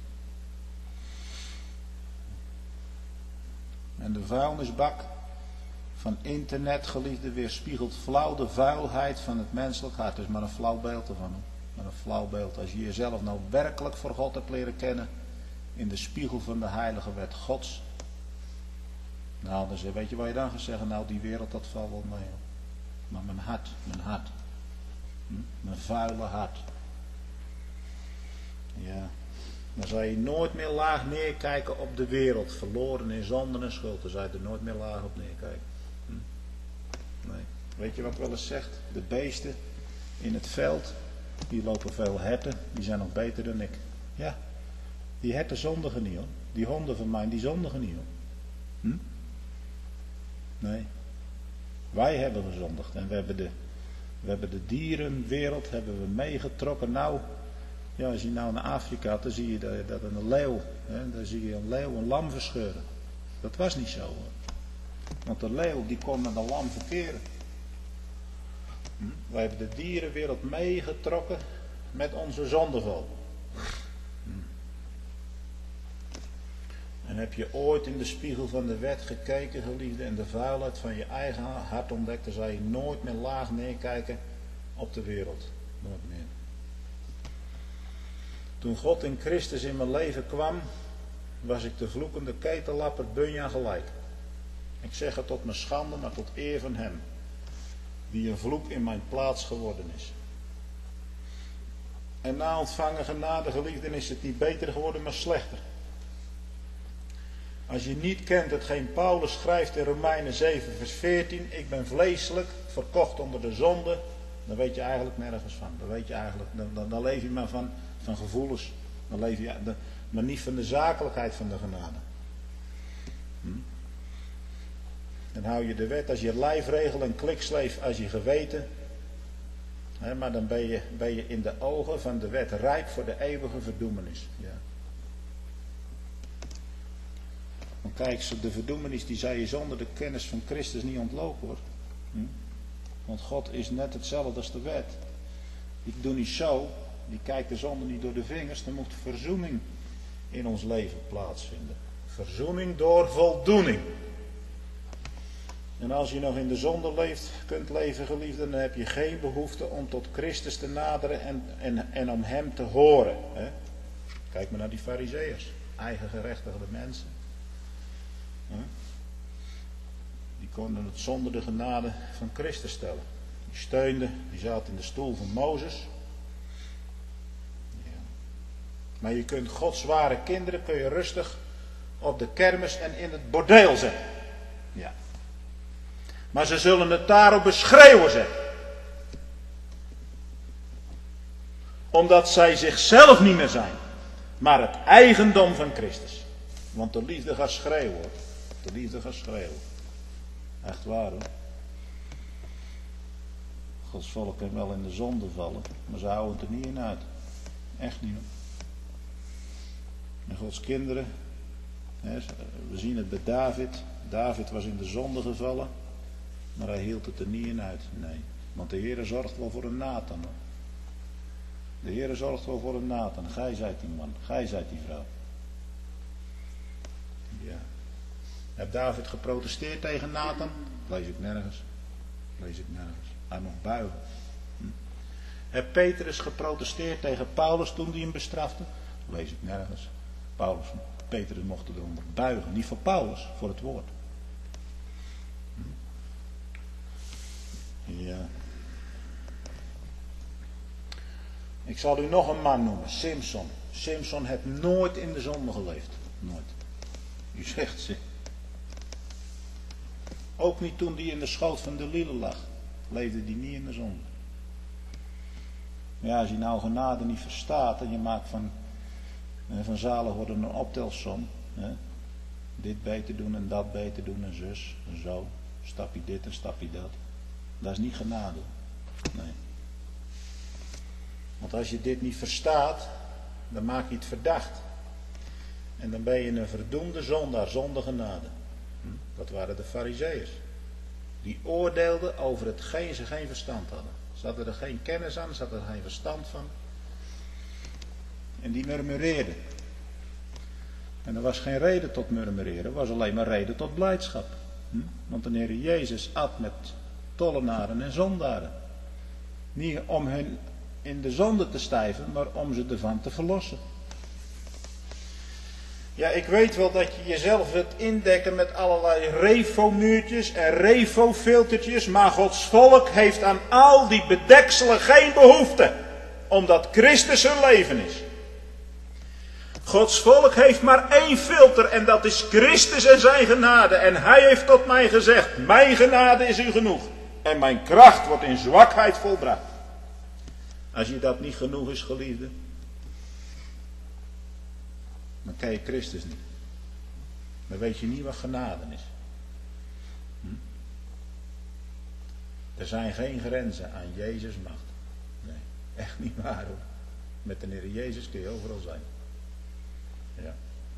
[SPEAKER 1] En de vuilnisbak van internet, geliefde, weerspiegelt flauw de vuilheid van het menselijk hart. Het is maar een flauw beeld ervan. Maar een flauw beeld. Als je jezelf nou werkelijk voor God hebt leren kennen in de spiegel van de heilige wet Gods. Nou, dan weet je wat je dan gaat zeggen? Nou, die wereld, dat valt wel mee. Maar mijn hart, mijn hart. Hm? Mijn vuile hart. Ja. Dan zal je nooit meer laag neerkijken op de wereld. Verloren in zonde en schuld. Dan zal je er nooit meer laag op neerkijken. Hm? Nee. Weet je wat wel eens zegt? De beesten in het veld. Die lopen veel herten. Die zijn nog beter dan ik. Ja. Die herten zondigen niet hoor. Die honden van mij, die zondigen niet hoor. Hm? Nee. Wij hebben gezondigd. En we hebben de, we hebben de dierenwereld hebben we meegetrokken. Nou... Ja, als je nou naar Afrika gaat, dan zie je dat, dat een leeuw, hè, dan zie je een leeuw een lam verscheuren. Dat was niet zo hoor. Want de leeuw die kon met een lam verkeren. Hm? Wij hebben de dierenwereld meegetrokken met onze zondeval. Hm. En heb je ooit in de spiegel van de wet gekeken, geliefde, en de vuilheid van je eigen hart ontdekt, dan zal je nooit meer laag neerkijken op de wereld. Nooit meer. Toen God in Christus in mijn leven kwam, was ik de vloekende ketellapper Bunja gelijk. Ik zeg het tot mijn schande, maar tot eer van hem, die een vloek in mijn plaats geworden is. En na ontvangen genade, geliefden, is het niet beter geworden, maar slechter. Als je niet kent hetgeen Paulus schrijft in Romeinen zeven vers veertien, ik ben vleeselijk, verkocht onder de zonde, dan weet je eigenlijk nergens van. Dan weet je eigenlijk, dan, dan, dan leef je maar van, van gevoelens, dan leef je, de, maar niet van de zakelijkheid van de genade. Hm? Dan hou je de wet als je lijfregel en kliksleef als je geweten. He, maar dan ben je, ben je in de ogen van de wet rijp voor de eeuwige verdoemenis. Ja. Want kijk, de verdoemenis die zij je zonder de kennis van Christus niet ontlopen hoor. Hm? Want God is net hetzelfde als de wet. Die doet niet zo, die kijkt de zonde niet door de vingers. Er moet verzoening in ons leven plaatsvinden. Verzoening door voldoening. En als je nog in de zonde leeft, kunt leven, geliefden, dan heb je geen behoefte om tot Christus te naderen en, en, en om hem te horen. Hè? Kijk maar naar die farizeeërs, eigen gerechtigde mensen. Hè? Die konden het zonder de genade van Christus stellen. Die steunden, die zaten in de stoel van Mozes. Ja. Maar je kunt Gods ware kinderen, kun je rustig op de kermis en in het bordeel zetten. Ja. Maar ze zullen het daarop beschreeuwen zetten. Omdat zij zichzelf niet meer zijn. Maar het eigendom van Christus. Want de liefde gaat schreeuwen hoor. De liefde gaat schreeuwen. Echt waar hoor. Gods volk kan wel in de zonde vallen. Maar ze houden het er niet in uit. Echt niet hoor. En Gods kinderen. Hè, we zien het bij David. David was in de zonde gevallen. Maar hij hield het er niet in uit. Nee. Want de Heere zorgt wel voor een Nathan. Hoor. De Heere zorgt wel voor een Nathan. Gij zijt die man. Gij zijt die vrouw. Ja. Heb David geprotesteerd tegen Nathan? Lees ik nergens. Lees ik nergens. Hij mocht buigen. Hm. Heb Petrus geprotesteerd tegen Paulus toen hij hem bestrafte? Lees ik nergens. Paulus, Petrus mocht eronder buigen. Niet voor Paulus, voor het woord. Ja. Ik zal u nog een man noemen, Simson. Simson heeft nooit in de zonde geleefd. Nooit. U zegt ze. Ook niet toen hij in de schoot van de Lille lag. Leefde hij niet in de zonde. Ja, als je nou genade niet verstaat en je maakt van, van zalig worden een optelsom. Hè? Dit beter doen en dat beter doen en zus en zo. Stapje dit en stapje dat. Dat is niet genade. Nee. Want als je dit niet verstaat, dan maak je het verdacht. En dan ben je een verdoemde zondaar zonder genade. Dat waren de farizeeërs. Die oordeelden over hetgeen ze geen verstand hadden. Ze hadden er geen kennis aan, ze hadden er geen verstand van. En die murmureerden. En er was geen reden tot murmureren, er was alleen maar reden tot blijdschap. Want de Heer Jezus at met tollenaren en zondaren. Niet om hen in de zonde te stijven, maar om ze ervan te verlossen. Ja, ik weet wel dat je jezelf wilt indekken met allerlei refomuurtjes en refofiltertjes, maar Gods volk heeft aan al die bedekselen geen behoefte, omdat Christus hun leven is. Gods volk heeft maar één filter en dat is Christus en zijn genade. En hij heeft tot mij gezegd, mijn genade is u genoeg. En mijn kracht wordt in zwakheid volbracht. Als je dat niet genoeg is, geliefde, dan ken je Christus niet. Dan weet je niet wat genade is. Hm? Er zijn geen grenzen aan Jezus' macht. Nee, echt niet waar hoor. Met de Heer Jezus kun je overal zijn. Ja.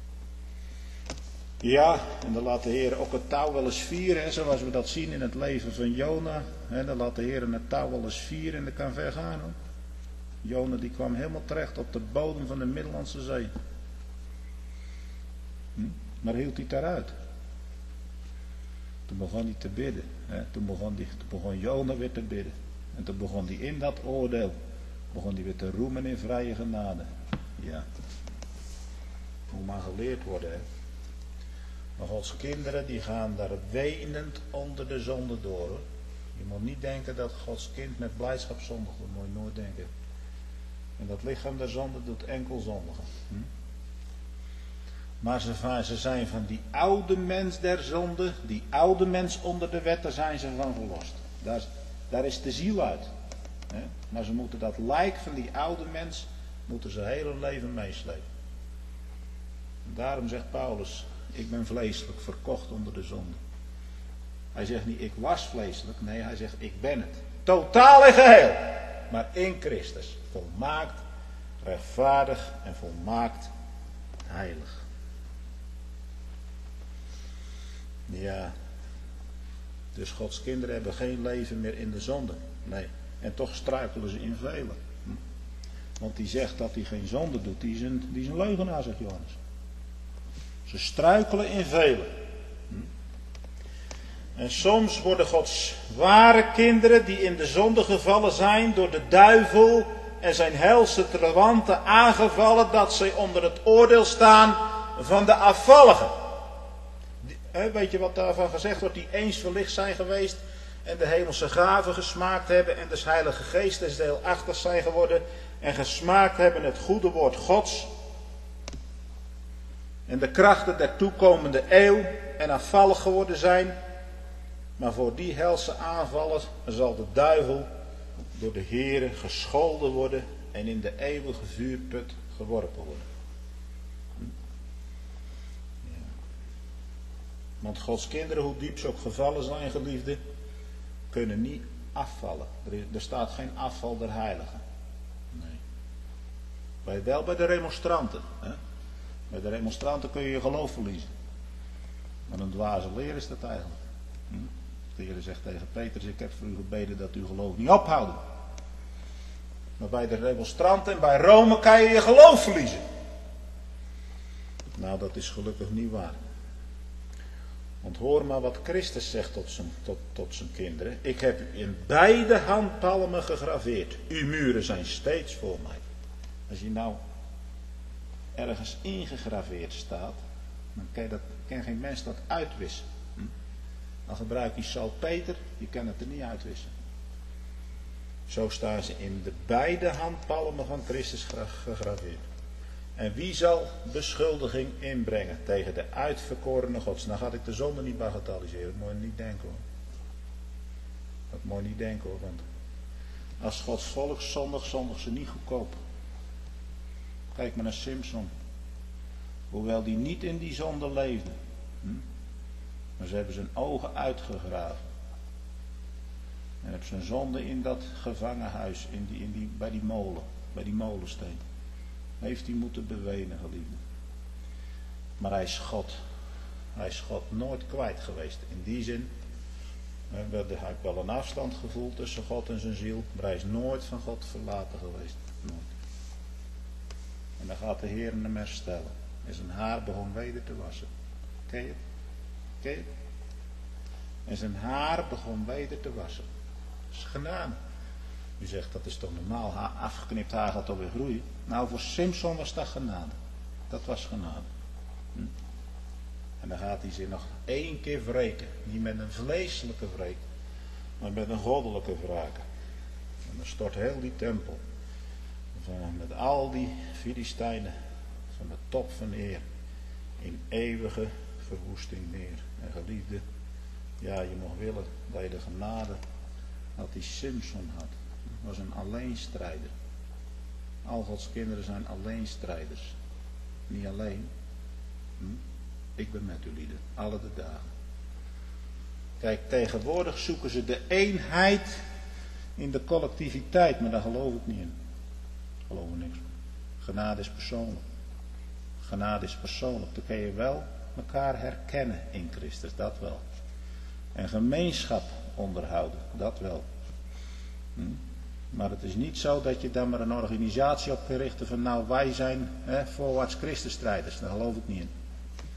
[SPEAKER 1] Ja, en dan laat de Heer ook het touw wel eens vieren, hè, zoals we dat zien in het leven van Jona. Hè, dan laat de Heer het touw wel eens vieren en dat kan ver gaan hoor. Jona die kwam helemaal terecht op de bodem van de Middellandse Zee. Hm? Maar hield hij daaruit? Toen begon hij te bidden. Hè? Toen, begon die, toen begon Jona weer te bidden. En toen begon hij in dat oordeel. Begon hij weer te roemen in vrije genade. Ja. Moet maar geleerd worden. Hè? Maar Gods kinderen die gaan daar wenend onder de zonde door. Hoor. Je moet niet denken dat Gods kind met blijdschap zondigt. Dat moet je nooit denken. En dat lichaam der zonde doet enkel zondigen. Hm? Maar ze, ze zijn van die oude mens der zonde, die oude mens onder de wet, daar zijn ze van verlost. Daar, daar is de ziel uit. Hè? Maar ze moeten dat lijk van die oude mens, moeten ze heel hun leven meeslepen. En daarom zegt Paulus, ik ben vleeselijk verkocht onder de zonde. Hij zegt niet, ik was vleeselijk. Nee, hij zegt, ik ben het. Totaal en geheel. Maar in Christus. Volmaakt, rechtvaardig en volmaakt heilig. Ja. Dus Gods kinderen hebben geen leven meer in de zonde. Nee. En toch struikelen ze in velen. Hm? Want die zegt dat hij geen zonde doet. Die is een, die is een leugenaar, zegt Johannes. Ze struikelen in velen. Hm? En soms worden Gods ware kinderen die in de zonde gevallen zijn door de duivel en zijn helse trawanten aangevallen dat zij onder het oordeel staan van de afvalligen. Weet je wat daarvan gezegd wordt? Die eens verlicht zijn geweest en de hemelse gaven gesmaakt hebben en dus Heilige Geest des deelachtig zijn geworden en gesmaakt hebben het goede woord Gods en de krachten der toekomende eeuw en afvallig geworden zijn. Maar voor die helse aanvallen zal de duivel door de Heere gescholden worden en in de eeuwige vuurput geworpen worden. Ja. Want Gods kinderen, hoe diep ze ook gevallen zijn, geliefden, kunnen niet afvallen. Er, is, er staat geen afval der heiligen. Nee. Bij, wel bij de remonstranten. Hè? Bij de remonstranten kun je je geloof verliezen. Maar een dwaze leer is dat eigenlijk. Hm? De Heer zegt tegen Petrus, ik heb voor u gebeden dat uw geloof niet ophouden. Maar bij de remonstranten en bij Rome kan je je geloof verliezen. Nou, dat is gelukkig niet waar. Want hoor maar wat Christus zegt tot zijn, tot, tot zijn kinderen. Ik heb u in beide handpalmen gegraveerd. Uw muren zijn steeds voor mij. Als je nou ergens ingegraveerd staat, dan kan, je dat, kan geen mens dat uitwissen. Hm? Dan gebruik je salpeter, je kan het er niet uitwissen. Zo staan ze in de beide handpalmen van Christus gegraveerd. En wie zal beschuldiging inbrengen tegen de uitverkorene Gods? Nou ga ik de zonde niet bagatelliseren, dat moet je niet denken hoor. Dat moet je niet denken hoor, want als Gods volk zondigt, zondigt ze niet goedkoop. Kijk maar naar Simson. Hoewel die niet in die zonde leefde. Hm? Maar ze hebben zijn ogen uitgegraven. En hebben zijn zonde in dat gevangenhuis, in die, in die, bij die molen, bij die molensteen. Heeft hij moeten bewenen, geliefde. Maar hij is God. Hij is God nooit kwijt geweest. In die zin, hij heeft wel een afstand gevoeld tussen God en zijn ziel, maar hij is nooit van God verlaten geweest. Nooit. En dan gaat de Heer hem herstellen. En zijn haar begon weder te wassen. Ken je het? Ken je het? En zijn haar begon weder te wassen. Dat is genade. U zegt, dat is toch normaal, afgeknipt haar gaat toch weer groeien. Nou, voor Simson was dat genade. Dat was genade. Hm? En dan gaat hij zich nog één keer wreken. Niet met een vleeselijke wreek, maar met een goddelijke wraak. En dan stort heel die tempel, van, met al die Filistijnen, van de top van de Heer, in eeuwige verwoesting neer. En geliefde, ja, je mag willen dat je de genade dat die Simson had. Was een alleenstrijder. Al Gods kinderen zijn alleenstrijders. Niet alleen. Hm? Ik ben met u lieden. Alle de dagen. Kijk, tegenwoordig zoeken ze de eenheid in de collectiviteit. Maar daar geloof ik niet in. Daar geloof ik niks van. Genade is persoonlijk. Genade is persoonlijk. Dan kun je wel elkaar herkennen in Christus. Dat wel. En gemeenschap onderhouden. Dat wel. Hm? Maar het is niet zo dat je dan maar een organisatie op kan richten van nou wij zijn hè, voorwaarts Christusstrijders. Daar geloof ik niet in.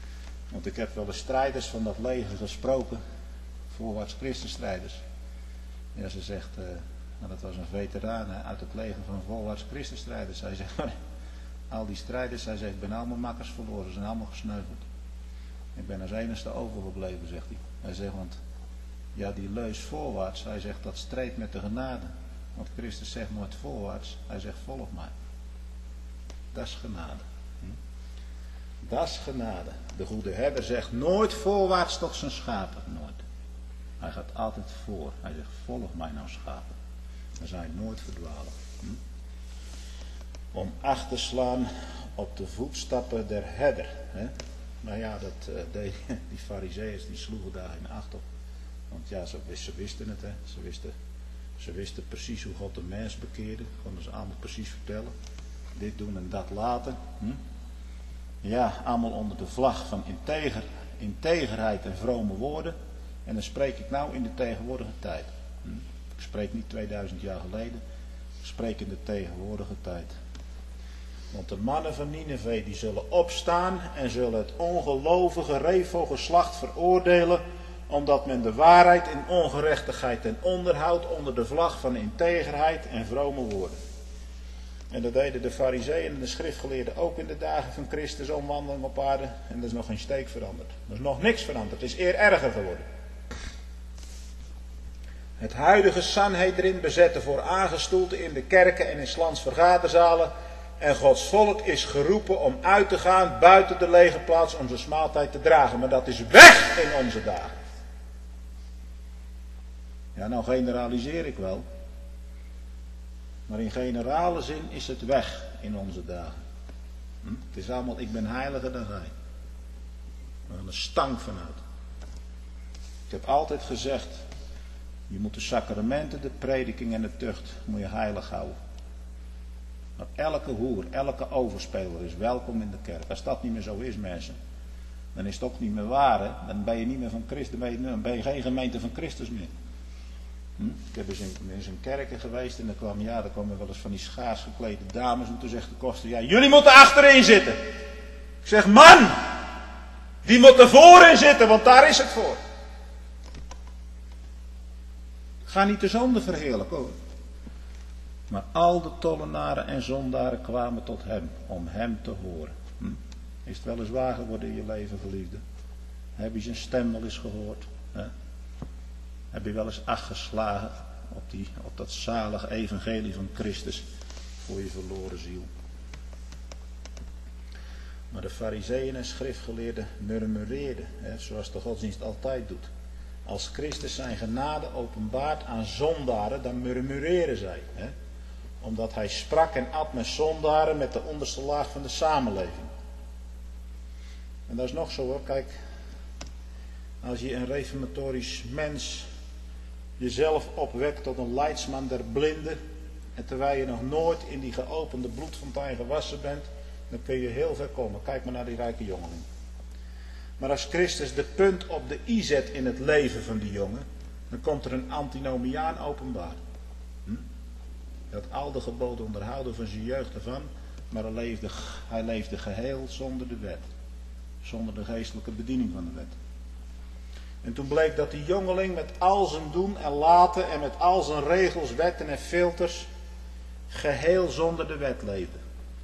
[SPEAKER 1] Want ik heb wel de strijders van dat leger gesproken, voorwaarts Christenstrijders. Ja, ze zegt, uh, nou, dat was een veteraan hè, uit het leger van voorwaarts Christenstrijders. Hij zegt, maar al die strijders, hij zegt, ik ben allemaal makkers verloren, ze zijn allemaal gesneuveld. Ik ben als enigste overgebleven, zegt hij. Hij zegt, want ja, die leus voorwaarts, hij zegt, dat streed met de genade. Want Christus zegt nooit voorwaarts, hij zegt, volg mij. Dat is genade. Hm? Dat is genade. De goede herder zegt nooit voorwaarts tot zijn schapen, nooit. Hij gaat altijd voor. Hij zegt, volg mij nou schapen. Dan zal je nooit verdwalen. Hm? Om acht te slaan op de voetstappen der herder. Hè? Maar ja, dat, uh, die, die farizeeërs die sloegen daar in acht op. Want ja, ze, ze wisten het. Hè? Ze, wisten, ze wisten precies hoe God de mens bekeerde. Konden ze allemaal precies vertellen. Dit doen en dat laten. Hm? Ja, allemaal onder de vlag van integer, integerheid en vrome woorden. En dan spreek ik nou in de tegenwoordige tijd. Hm? Ik spreek niet tweeduizend jaar geleden. Ik spreek in de tegenwoordige tijd. Want de mannen van Nineve die zullen opstaan en zullen het ongelovige Revo-geslacht veroordelen, omdat men de waarheid in ongerechtigheid ten onder houdt onder de vlag van integerheid en vrome woorden. En dat deden de farizeeën en de schriftgeleerden ook in de dagen van Christus omwandeling op aarde. En er is nog geen steek veranderd. Er is nog niks veranderd. Het is eer erger geworden. Het huidige Sanhedrin bezetten voor aangestoelden in de kerken en in 's lands vergaderzalen. En Gods volk is geroepen om uit te gaan buiten de legerplaats om zijn smaaltijd te dragen. Maar dat is weg in onze dagen. Ja, nou generaliseer ik wel. Maar in generale zin is het weg in onze dagen. Hm? Het is allemaal, ik ben heiliger dan gij. Er een stank vanuit. Ik heb altijd gezegd, je moet de sacramenten, de prediking en de tucht, moet je heilig houden. Maar elke hoer, elke overspeler is welkom in de kerk. Als dat niet meer zo is, mensen, dan is het ook niet meer waar. Hè? Dan ben je niet meer van Christus, dan ben je, dan ben je geen gemeente van Christus meer. Hm? Ik heb eens in, in zijn kerken geweest en dan kwam, ja, dan kwamen wel eens van die schaars geklede dames en toen zegt de koster, ja, jullie moeten achterin zitten. Ik zeg, man, die moeten voorin zitten, want daar is het voor. Ga niet de zonde verheerlijken, hoor. Maar al de tollenaren en zondaren kwamen tot hem, om hem te horen. Hm? Is het wel eens waar geworden in je leven, geliefde? Heb je zijn stem wel eens gehoord? Hè? Heb je wel eens acht geslagen op, die, op dat zalig evangelie van Christus voor je verloren ziel? Maar de farizeeën en schriftgeleerden murmureerden, hè, zoals de godsdienst altijd doet. Als Christus zijn genade openbaart aan zondaren, dan murmureren zij. Hè? Omdat hij sprak en at met zondaren met de onderste laag van de samenleving. En dat is nog zo hoor, kijk. Als je een reformatorisch mens jezelf opwekt tot een leidsman der blinden, en terwijl je nog nooit in die geopende bloedfontein gewassen bent, dan kun je heel ver komen. Kijk maar naar die rijke jongeling. Maar als Christus de punt op de i zet in het leven van die jongen, dan komt er een antinomiaan openbaar. Hm? Hij had al de geboden onderhouden van zijn jeugd ervan, maar hij leefde, hij leefde geheel zonder de wet. Zonder de geestelijke bediening van de wet. En toen bleek dat die jongeling met al zijn doen en laten en met al zijn regels, wetten en filters geheel zonder de wet leefde.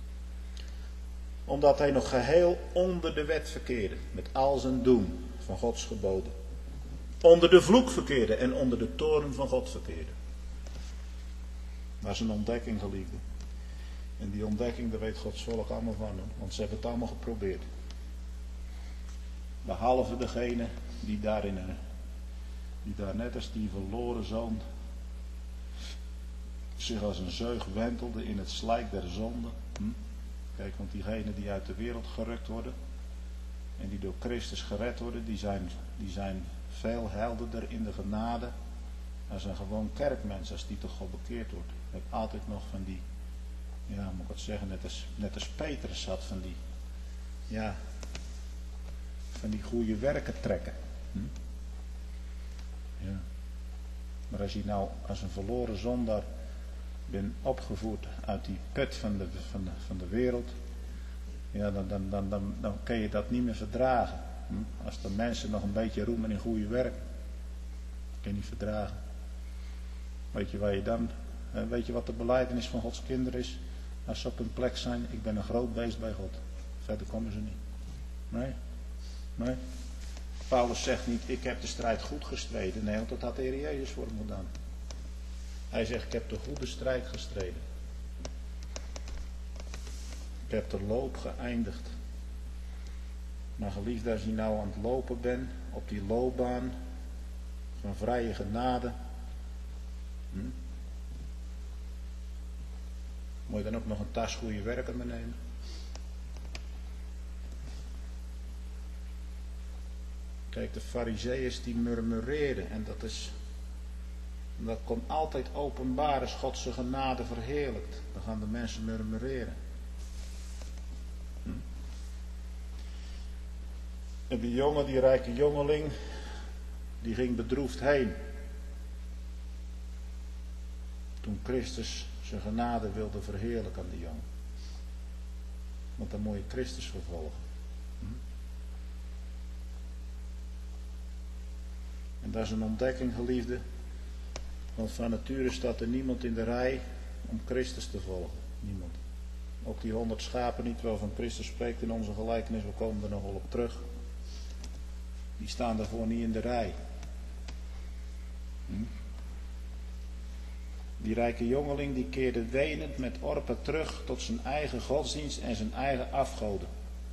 [SPEAKER 1] Omdat hij nog geheel onder de wet verkeerde. Met al zijn doen van Gods geboden. Onder de vloek verkeerde en onder de toorn van God verkeerde. Dat is een ontdekking, geliefde. En die ontdekking, daar weet Gods volk allemaal van. Want ze hebben het allemaal geprobeerd. Behalve degene die daar, in een, die daar net als die verloren zoon zich als een zeug wentelde in het slijk der zonde. Hm? Kijk, want diegenen die uit de wereld gerukt worden en die door Christus gered worden, die zijn, die zijn veel helderder in de genade als een gewoon kerkmens, als die tot God bekeerd wordt. Ik heb altijd nog van die, ja, moet ik het zeggen, net als, net als Petrus had, van die, ja, van die goede werken trekken. Hm? Ja. Maar als je nou als een verloren zondaar bent opgevoed uit die put van de, van de, van de wereld, ja, dan, dan, dan, dan, dan kun je dat niet meer verdragen. Hm? Als de mensen nog een beetje roemen in goede werk. Kun je niet verdragen. Weet je waar je dan... Weet je wat de belijdenis van Gods kinderen is? Als ze op een plek zijn, ik ben een groot beest bij God. Verder komen ze niet. Nee? Nee? Paulus zegt niet, ik heb de strijd goed gestreden. Nee, want dat had de Heer Jezus voor hem gedaan. Hij zegt, ik heb de goede strijd gestreden. Ik heb de loop geëindigd. Maar geliefd, als je nou aan het lopen bent, op die loopbaan van vrije genade, hm? moet je dan ook nog een tas goede werken meenemen? Kijk, de farizeeërs die murmureerden, en dat is, dat komt altijd openbaar als God zijn genade verheerlijkt. Dan gaan de mensen murmureren. Hm? En die jongen, die rijke jongeling, die ging bedroefd heen. Toen Christus zijn genade wilde verheerlijken aan die jongen. Want dan moet je Christus vervolgen. Hm? En dat is een ontdekking, geliefde. Want van nature staat er niemand in de rij om Christus te volgen. Niemand. Ook die honderd schapen niet waarvan Christus spreekt in onze gelijkenis. We komen er nog wel op terug. Die staan daarvoor niet in de rij. Hm? Die rijke jongeling die keerde wenend met Orpa terug tot zijn eigen godsdienst en zijn eigen afgoden.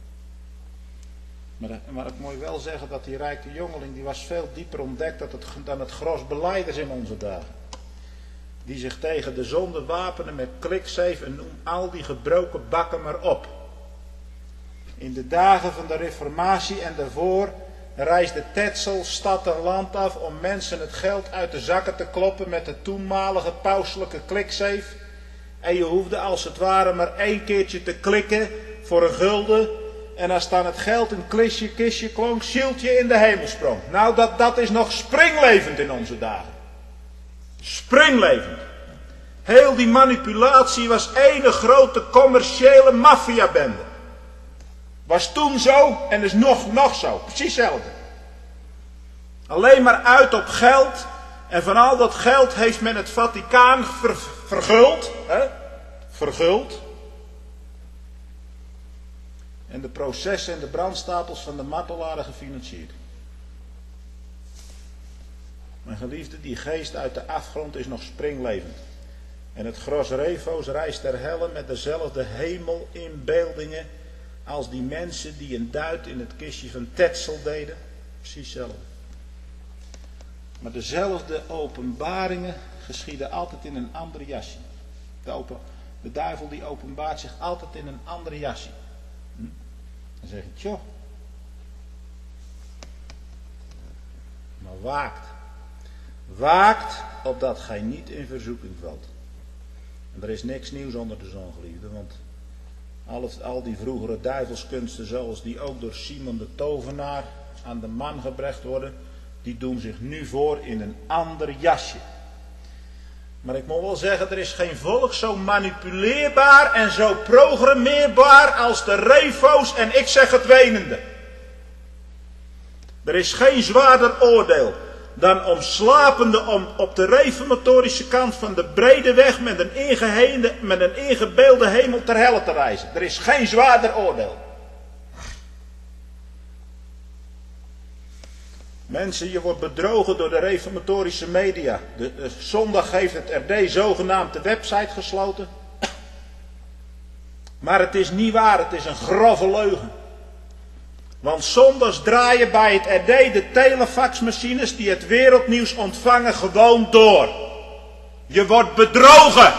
[SPEAKER 1] Maar, maar ik moet wel zeggen dat die rijke jongeling die was veel dieper ontdekt dat het, dan het gros belijders in onze dagen. Die zich tegen de zonde wapenen met klikzeef en noem al die gebroken bakken maar op. In de dagen van de Reformatie en daarvoor reisde Tetzel stad en land af om mensen het geld uit de zakken te kloppen met de toenmalige pauselijke klikzeef. En je hoefde als het ware maar één keertje te klikken voor een gulden. En als dan het geld een kistje, kistje klonk, zieltje in de hemel sprong. Nou, dat, dat is nog springlevend in onze dagen. Springlevend. Heel die manipulatie was één grote commerciële maffiabende. Was toen zo en is nog, nog zo. Precies hetzelfde. Alleen maar uit op geld. En van al dat geld heeft men het Vaticaan ver, verguld. Hè? Verguld. En de processen en de brandstapels van de martelaren gefinancierd. Mijn geliefde, die geest uit de afgrond is nog springlevend. En het gros refo's reist ter helle met dezelfde hemelinbeeldingen als die mensen die een duit in het kistje van Tetzel deden. Precies hetzelfde. Maar dezelfde openbaringen geschieden altijd in een ander jasje. De, open, de duivel die openbaart zich altijd in een ander jasje. Hm? Dan zeg je, tjoh. Maar waakt. Waakt opdat gij niet in verzoeking valt. En er is niks nieuws onder de zon, geliefde, want alles, al die vroegere duivelskunsten zoals die ook door Simon de tovenaar aan de man gebracht worden, die doen zich nu voor in een ander jasje. Maar ik moet wel zeggen, er is geen volk zo manipuleerbaar en zo programmeerbaar als de refo's en ik zeg het wenende. Er is geen zwaarder oordeel dan om slapende om op de reformatorische kant van de brede weg met een, ingeheende, met een ingebeelde hemel ter helle te reizen. Er is geen zwaarder oordeel. Mensen, je wordt bedrogen door de reformatorische media. De, de zondag heeft het R D zogenaamd de website gesloten. Maar het is niet waar, het is een grove leugen. Want zondags draaien bij het R D de telefaxmachines die het wereldnieuws ontvangen gewoon door. Je wordt bedrogen.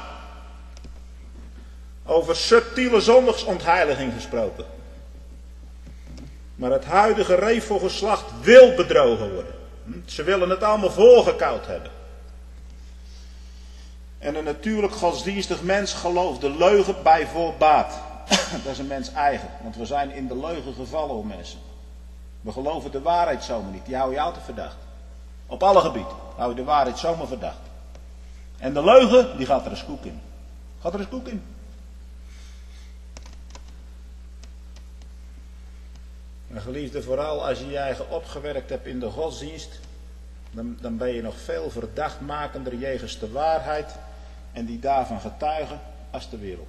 [SPEAKER 1] Over subtiele zondagsontheiliging gesproken. Maar het huidige refogeslacht wil bedrogen worden. Ze willen het allemaal voorgekoud hebben. En een natuurlijk godsdienstig mens gelooft de leugen bij voorbaat. Dat is een mens eigen. Want we zijn in de leugen gevallen, hoor mensen. We geloven de waarheid zomaar niet. Die hou je altijd verdacht. Op alle gebieden hou je de waarheid zomaar verdacht. En de leugen, die gaat er eens koek in. Gaat er eens koek in. En geliefde, vooral als je je eigen opgewerkt hebt in de godsdienst, dan, dan ben je nog veel verdachtmakender jegens de waarheid en die daarvan getuigen als de wereld.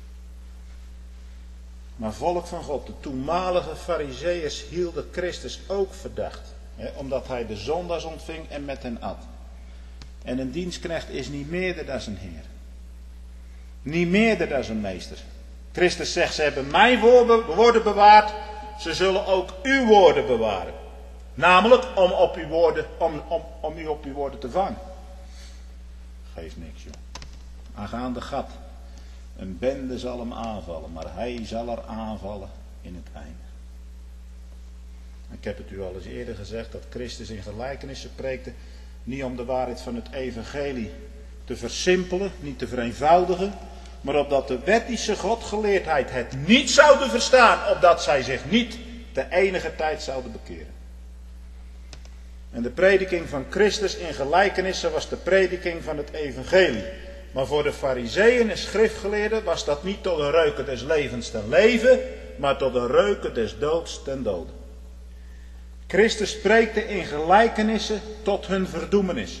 [SPEAKER 1] Maar volk van God, de toenmalige farizeeërs hielden Christus ook verdacht. Hè, omdat hij de zondaars ontving en met hen at. En een dienstknecht is niet meerder dan zijn Heer. Niet meerder dan zijn meester. Christus zegt, ze hebben mijn woorden bewaard, ze zullen ook uw woorden bewaren. Namelijk om, op uw woorden, om, om, om u op uw woorden te vangen. Geeft niks, joh. Aangaande gat. Een bende zal hem aanvallen, maar hij zal er aanvallen in het einde. Ik heb het u al eens eerder gezegd dat Christus in gelijkenissen preekte, niet om de waarheid van het evangelie te versimpelen, niet te vereenvoudigen, maar opdat de wettische godgeleerdheid het niet zouden verstaan, opdat zij zich niet de enige tijd zouden bekeren. En de prediking van Christus in gelijkenissen was de prediking van het evangelie. Maar voor de farizeeën en schriftgeleerden was dat niet tot een reuken des levens ten leven, maar tot een reuken des doods ten dode. Christus spreekte in gelijkenissen tot hun verdoemenis.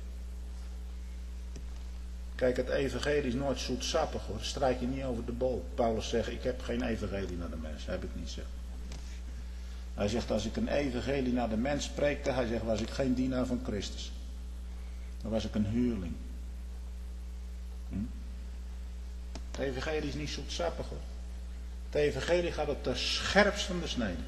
[SPEAKER 1] Kijk, het evangelie is nooit zoetsappig hoor. Strijk je niet over de bol. Paulus zegt, ik heb geen evangelie naar de mens. Heb ik niet zeg. Hij zegt, als ik een evangelie naar de mens spreekte, hij zegt, was ik geen dienaar van Christus. Dan was ik een huurling. Hm? Het evangelie is niet zoetsappig hoor. Het evangelie gaat op de scherpst van de snede.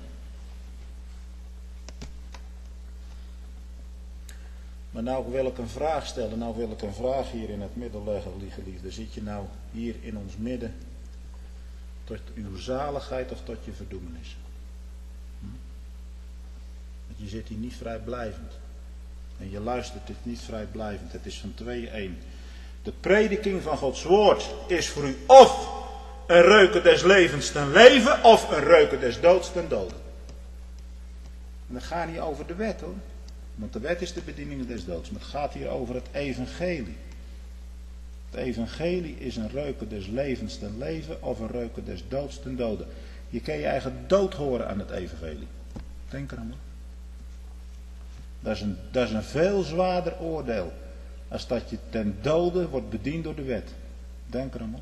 [SPEAKER 1] Maar nou wil ik een vraag stellen, nou wil ik een vraag hier in het midden leggen, geliefde. Zit je nou hier in ons midden tot uw zaligheid of tot je verdoemenis? Hm? Want je zit hier niet vrijblijvend. En je luistert dit niet vrijblijvend. Het is van twee één. De prediking van Gods woord is voor u of een reuken des levens ten leven of een reuken des doods ten dode. En dat gaat niet over de wet hoor. Want de wet is de bediening des doods. Maar het gaat hier over het evangelie. Het evangelie is een reuken des levens ten leven of een reuken des doods ten dode. Je kan je eigen dood horen aan het evangelie. Denk eraan. Dat is een, dat is een veel zwaarder oordeel. Als dat je ten dode wordt bediend door de wet. Denk eraan.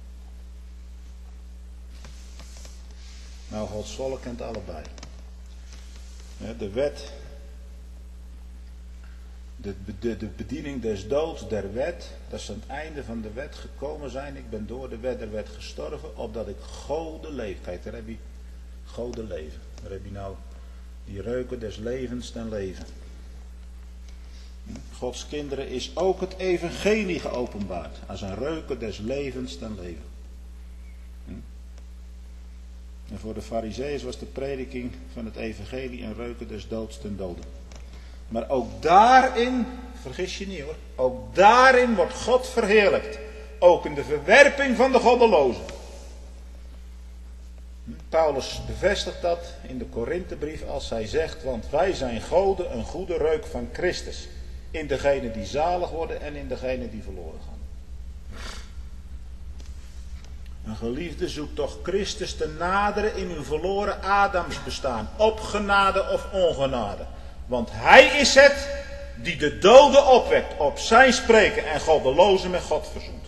[SPEAKER 1] Nou, Gods volk kent allebei. De wet. De, de, de bediening des doods, der wet, dat is aan het einde van de wet gekomen zijn. Ik ben door de wet der wet gestorven, opdat ik Gode leef. Kijk, daar heb je Gode leven. Daar heb je nou die reuken des levens ten leven. Gods kinderen is ook het evangelie geopenbaard. Als een reuken des levens ten leven. En voor de farizeeërs was de prediking van het evangelie een reuken des doods ten dode. Maar ook daarin, vergis je niet hoor, ook daarin wordt God verheerlijkt. Ook in de verwerping van de goddelozen. Paulus bevestigt dat in de Korinthebrief als hij zegt, want wij zijn Gode een goede reuk van Christus. In degene die zalig worden en in degene die verloren gaan. Een geliefde zoekt toch Christus te naderen in uw verloren Adams bestaan. Op genade of ongenade. Want hij is het die de doden opwekt op zijn spreken en goddelozen met God verzoent.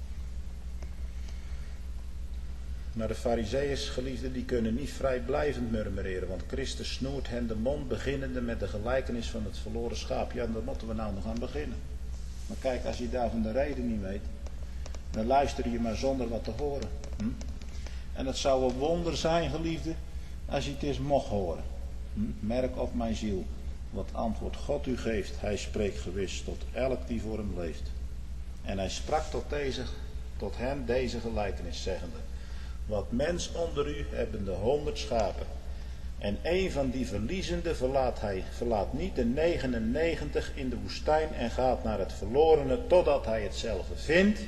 [SPEAKER 1] Maar de farizeeërs, geliefden, die kunnen niet vrijblijvend murmureren. Want Christus snoert hen de mond, beginnende met de gelijkenis van het verloren schaap. Ja, daar moeten we nou nog aan beginnen. Maar kijk, als je daarvan de reden niet weet, dan luister je maar zonder wat te horen. Hm? En het zou een wonder zijn, geliefde, als je het eens mocht horen. Hm? Merk op mijn ziel. Wat antwoord God u geeft, hij spreekt gewis tot elk die voor hem leeft. En hij sprak tot, deze, tot hen deze gelijkenis, zeggende: wat mens onder u hebben de honderd schapen. En een van die verliezende verlaat hij, verlaat niet de negenennegentig in de woestijn en gaat naar het verlorene totdat hij hetzelfde vindt.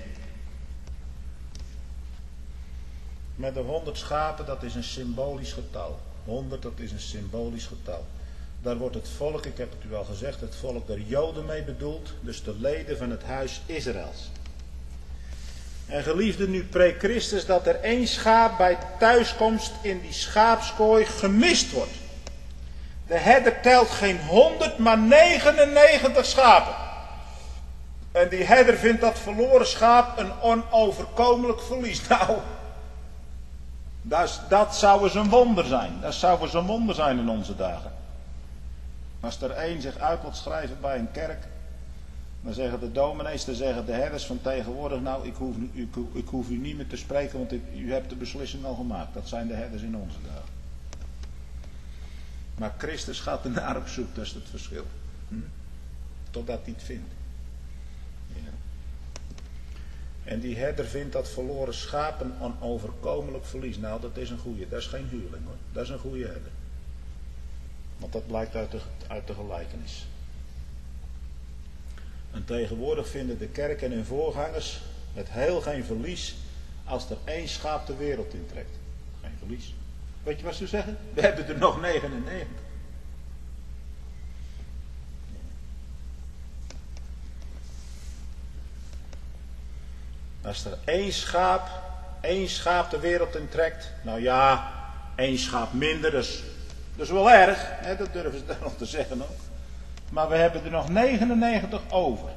[SPEAKER 1] Met de honderd schapen, dat is een symbolisch getal. honderd, dat is een symbolisch getal. Daar wordt het volk, ik heb het u al gezegd, het volk der Joden mee bedoeld. Dus de leden van het huis Israëls. En geliefde, nu preekt Christus dat er één schaap bij thuiskomst in die schaapskooi gemist wordt. De herder telt geen honderd, maar negenennegentig schapen. En die herder vindt dat verloren schaap een onoverkomelijk verlies. Nou, dat, dat zou eens een wonder zijn. Dat zou eens een wonder zijn in onze dagen. Als er één zich uit wil schrijven bij een kerk, dan zeggen de dominees, dan zeggen de herders van tegenwoordig, nou, ik hoef, ik, ik hoef u niet meer te spreken, want ik, u hebt de beslissing al gemaakt. Dat zijn de herders in onze dagen. Maar Christus gaat er naar op zoek, dat is het verschil. Hm? Totdat hij het vindt. Ja. En die herder vindt dat verloren schaap een onoverkomelijk verlies. Nou, dat is een goeie, dat is geen huurling hoor. Dat is een goede herder. Want dat blijkt uit de, uit de gelijkenis. En tegenwoordig vinden de kerk en hun voorgangers het heel geen verlies als er één schaap de wereld intrekt. Geen verlies. Weet je wat ze zeggen? We hebben er nog negenennegentig. Als er één schaap, één schaap de wereld intrekt, nou ja, één schaap minder, dus, dat is wel erg, hè, dat durven ze dan nog te zeggen ook. Maar we hebben er nog negenennegentig over.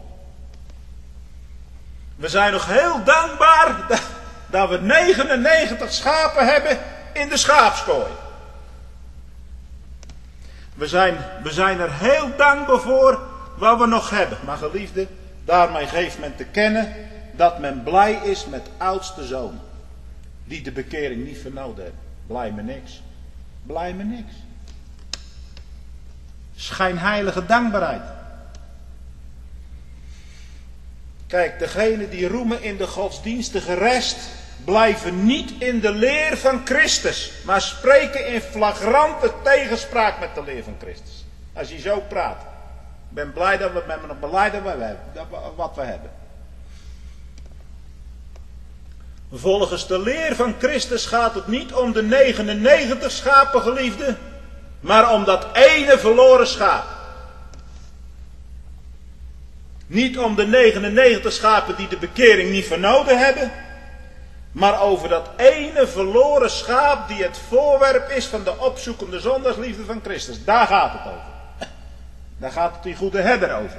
[SPEAKER 1] We zijn nog heel dankbaar dat, dat we negenennegentig schapen hebben in de schaapskooi. We zijn, we zijn er heel dankbaar voor wat we nog hebben. Maar geliefde, daarmee geeft men te kennen dat men blij is met oudste zonen. Die de bekering niet vernodigd hebben. Blij me niks. Blij me niks. Schijnheilige dankbaarheid. Kijk, degenen die roemen in de godsdienstige rest blijven niet in de leer van Christus, maar spreken in flagrante tegenspraak met de leer van Christus. Als je zo praat. Ik ben blij dat we, ben nog blij dat we hebben, dat we, wat we hebben. Volgens de leer van Christus gaat het niet om de negenennegentig schapen, geliefden, maar om dat ene verloren schaap. Niet om de negenennegentig schapen die de bekering niet vernodigd hebben, maar over dat ene verloren schaap die het voorwerp is van de opzoekende zondagsliefde van Christus. Daar gaat het over. Daar gaat het die goede herder over.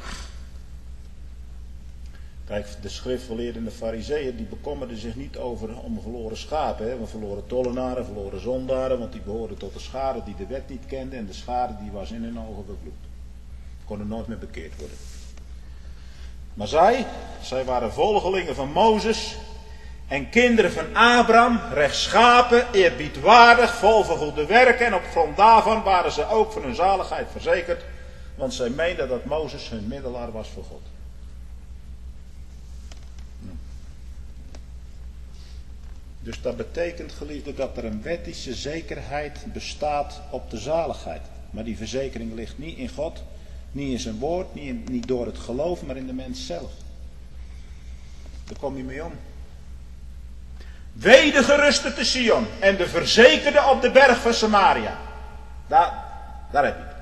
[SPEAKER 1] Kijk, de schriftgeleerden en de farizeeën die bekommerden zich niet over om verloren schapen. Hè? Verloren tollenaren, verloren zondaren, want die behoorden tot de schare die de wet niet kende. En de schare die was in hun ogen bebloed. Konden nooit meer bekeerd worden. Maar zij, zij waren volgelingen van Mozes en kinderen van Abraham, rechtschapen, eerbiedwaardig, vol van goede werken. En op grond daarvan waren ze ook van hun zaligheid verzekerd, want zij meenden dat Mozes hun middelaar was voor God. Dus dat betekent, geliefde, dat er een wettische zekerheid bestaat op de zaligheid. Maar die verzekering ligt niet in God, niet in zijn woord, niet, in, niet door het geloof, maar in de mens zelf. Daar kom je mee om. Wee de geruste te Sion en de verzekerde op de berg van Samaria. Daar, daar heb je het.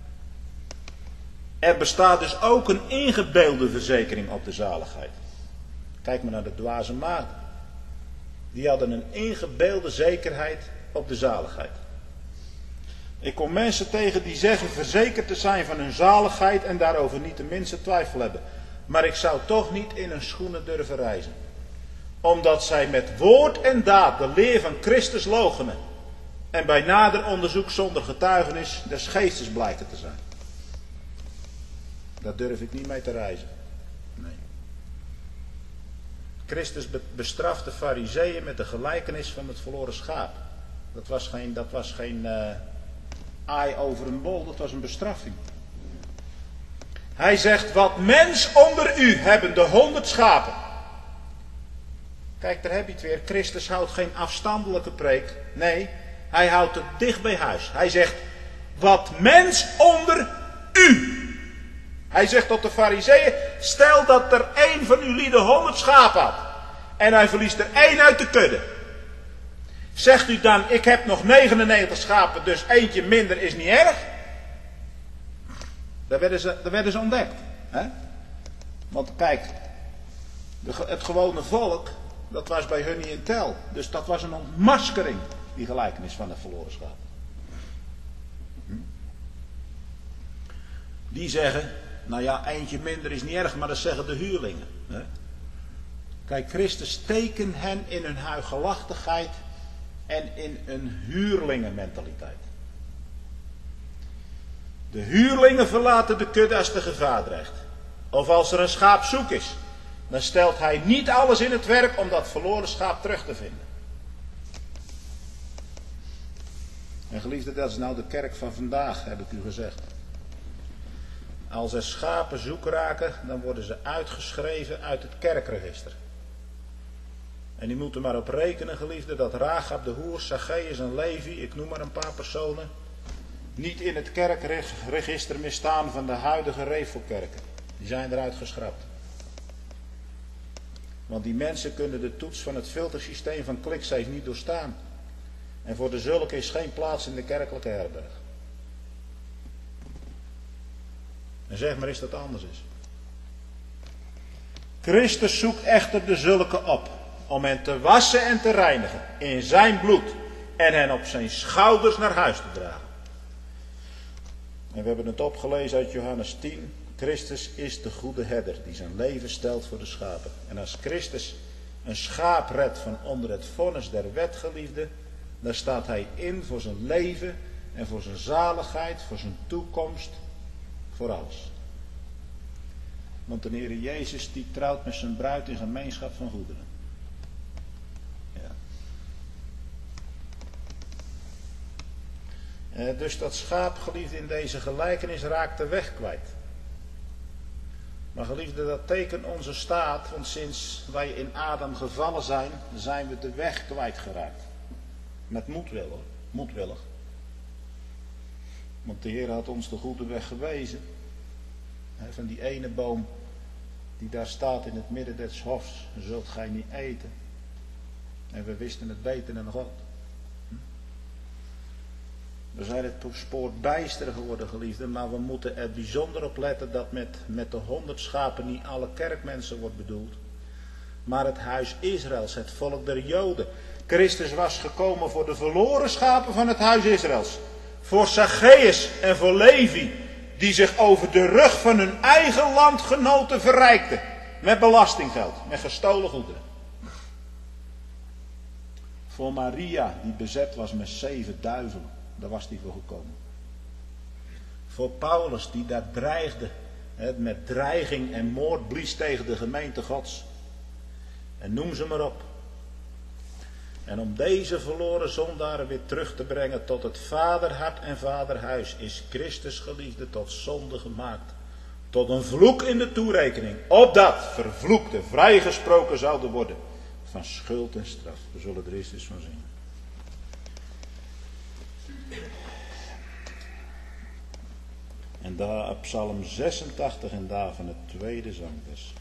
[SPEAKER 1] Er bestaat dus ook een ingebeelde verzekering op de zaligheid. Kijk maar naar de dwaze maagden. Die hadden een ingebeelde zekerheid op de zaligheid. Ik kom mensen tegen die zeggen verzekerd te zijn van hun zaligheid en daarover niet de minste twijfel hebben. Maar ik zou toch niet in hun schoenen durven reizen. Omdat zij met woord en daad de leer van Christus loochenen. En bij nader onderzoek zonder getuigenis des geestes blijken te zijn. Daar durf ik niet mee te reizen. Nee. Christus bestraft de farizeeën met de gelijkenis van het verloren schaap. Dat was geen, dat was geen uh, aai over een bol, dat was een bestraffing. Hij zegt, wat mens onder u hebben de honderd schapen. Kijk, daar heb je het weer. Christus houdt geen afstandelijke preek. Nee, hij houdt het dicht bij huis. Hij zegt, wat mens onder u. Hij zegt tot de farizeeën, stel dat er één van uw lieden honderd schapen had. En hij verliest er één uit de kudde. Zegt u dan, ik heb nog negenennegentig schapen, dus eentje minder is niet erg? Daar werden ze, daar werden ze ontdekt. Hè? Want kijk, De, het gewone volk, dat was bij hun niet in tel. Dus dat was een ontmaskering, die gelijkenis van het verloren schaap. Hm? Die zeggen, nou ja, eentje minder is niet erg, maar dat zeggen de huurlingen. Hè? Kijk, Christus tekent hen in hun huigelachtigheid en in een huurlingenmentaliteit. De huurlingen verlaten de kudde als de gevaar dreigt. Of als er een schaap zoek is, dan stelt hij niet alles in het werk om dat verloren schaap terug te vinden. En geliefde, dat is nou de kerk van vandaag, heb ik u gezegd. Als er schapen zoek raken, dan worden ze uitgeschreven uit het kerkregister. En u moet er maar op rekenen, geliefde, dat Rachab de hoer, Zacchaeus en Levi, ik noem maar een paar personen, niet in het kerkregister meer staan van de huidige Revelkerken. Die zijn eruit geschrapt. Want die mensen kunnen de toets van het filtersysteem van ClickSafe niet doorstaan. En voor de zulke is geen plaats in de kerkelijke herberg. En zeg maar eens dat het anders is. Christus zoekt echter de zulke op, om hen te wassen en te reinigen in zijn bloed en hen op zijn schouders naar huis te dragen. En we hebben het opgelezen uit Johannes tien. Christus is de goede herder die zijn leven stelt voor de schapen. En als Christus een schaap redt van onder het vonnis der wet, geliefde, dan staat hij in voor zijn leven en voor zijn zaligheid, voor zijn toekomst, voor alles. Want de Heer Jezus die trouwt met zijn bruid in gemeenschap van goederen. Ja. Eh, dus dat schaap, geliefde, in deze gelijkenis raakt de weg kwijt. Maar geliefde, dat tekent onze staat, want sinds wij in Adam gevallen zijn, zijn we de weg kwijtgeraakt. Met moedwillig, hoor. Moedwillig. Want de Heer had ons de goede weg gewezen. He, van die ene boom die daar staat in het midden des hofs, zult gij niet eten. En we wisten het beter dan God. We zijn het spoor bijster geworden, geliefde, maar we moeten er bijzonder op letten dat met, met de honderd schapen niet alle kerkmensen wordt bedoeld. Maar het huis Israëls, het volk der Joden. Christus was gekomen voor de verloren schapen van het huis Israëls. Voor Zacchaeus en voor Levi, die zich over de rug van hun eigen landgenoten verrijkten. Met belastinggeld, met gestolen goederen. Voor Maria, die bezet was met zeven duivelen. Daar was hij voor gekomen. Voor Paulus, die daar dreigde, hè, met dreiging en moord blies tegen de gemeente Gods. En noem ze maar op. En om deze verloren zondaren weer terug te brengen tot het vaderhart en vaderhuis, is Christus, geliefde, tot zonde gemaakt. Tot een vloek in de toerekening, opdat vervloekte vrijgesproken zouden worden van schuld en straf. We zullen er eerst eens van zien. En daar op Psalm zesentachtig en daar van het tweede zangvers.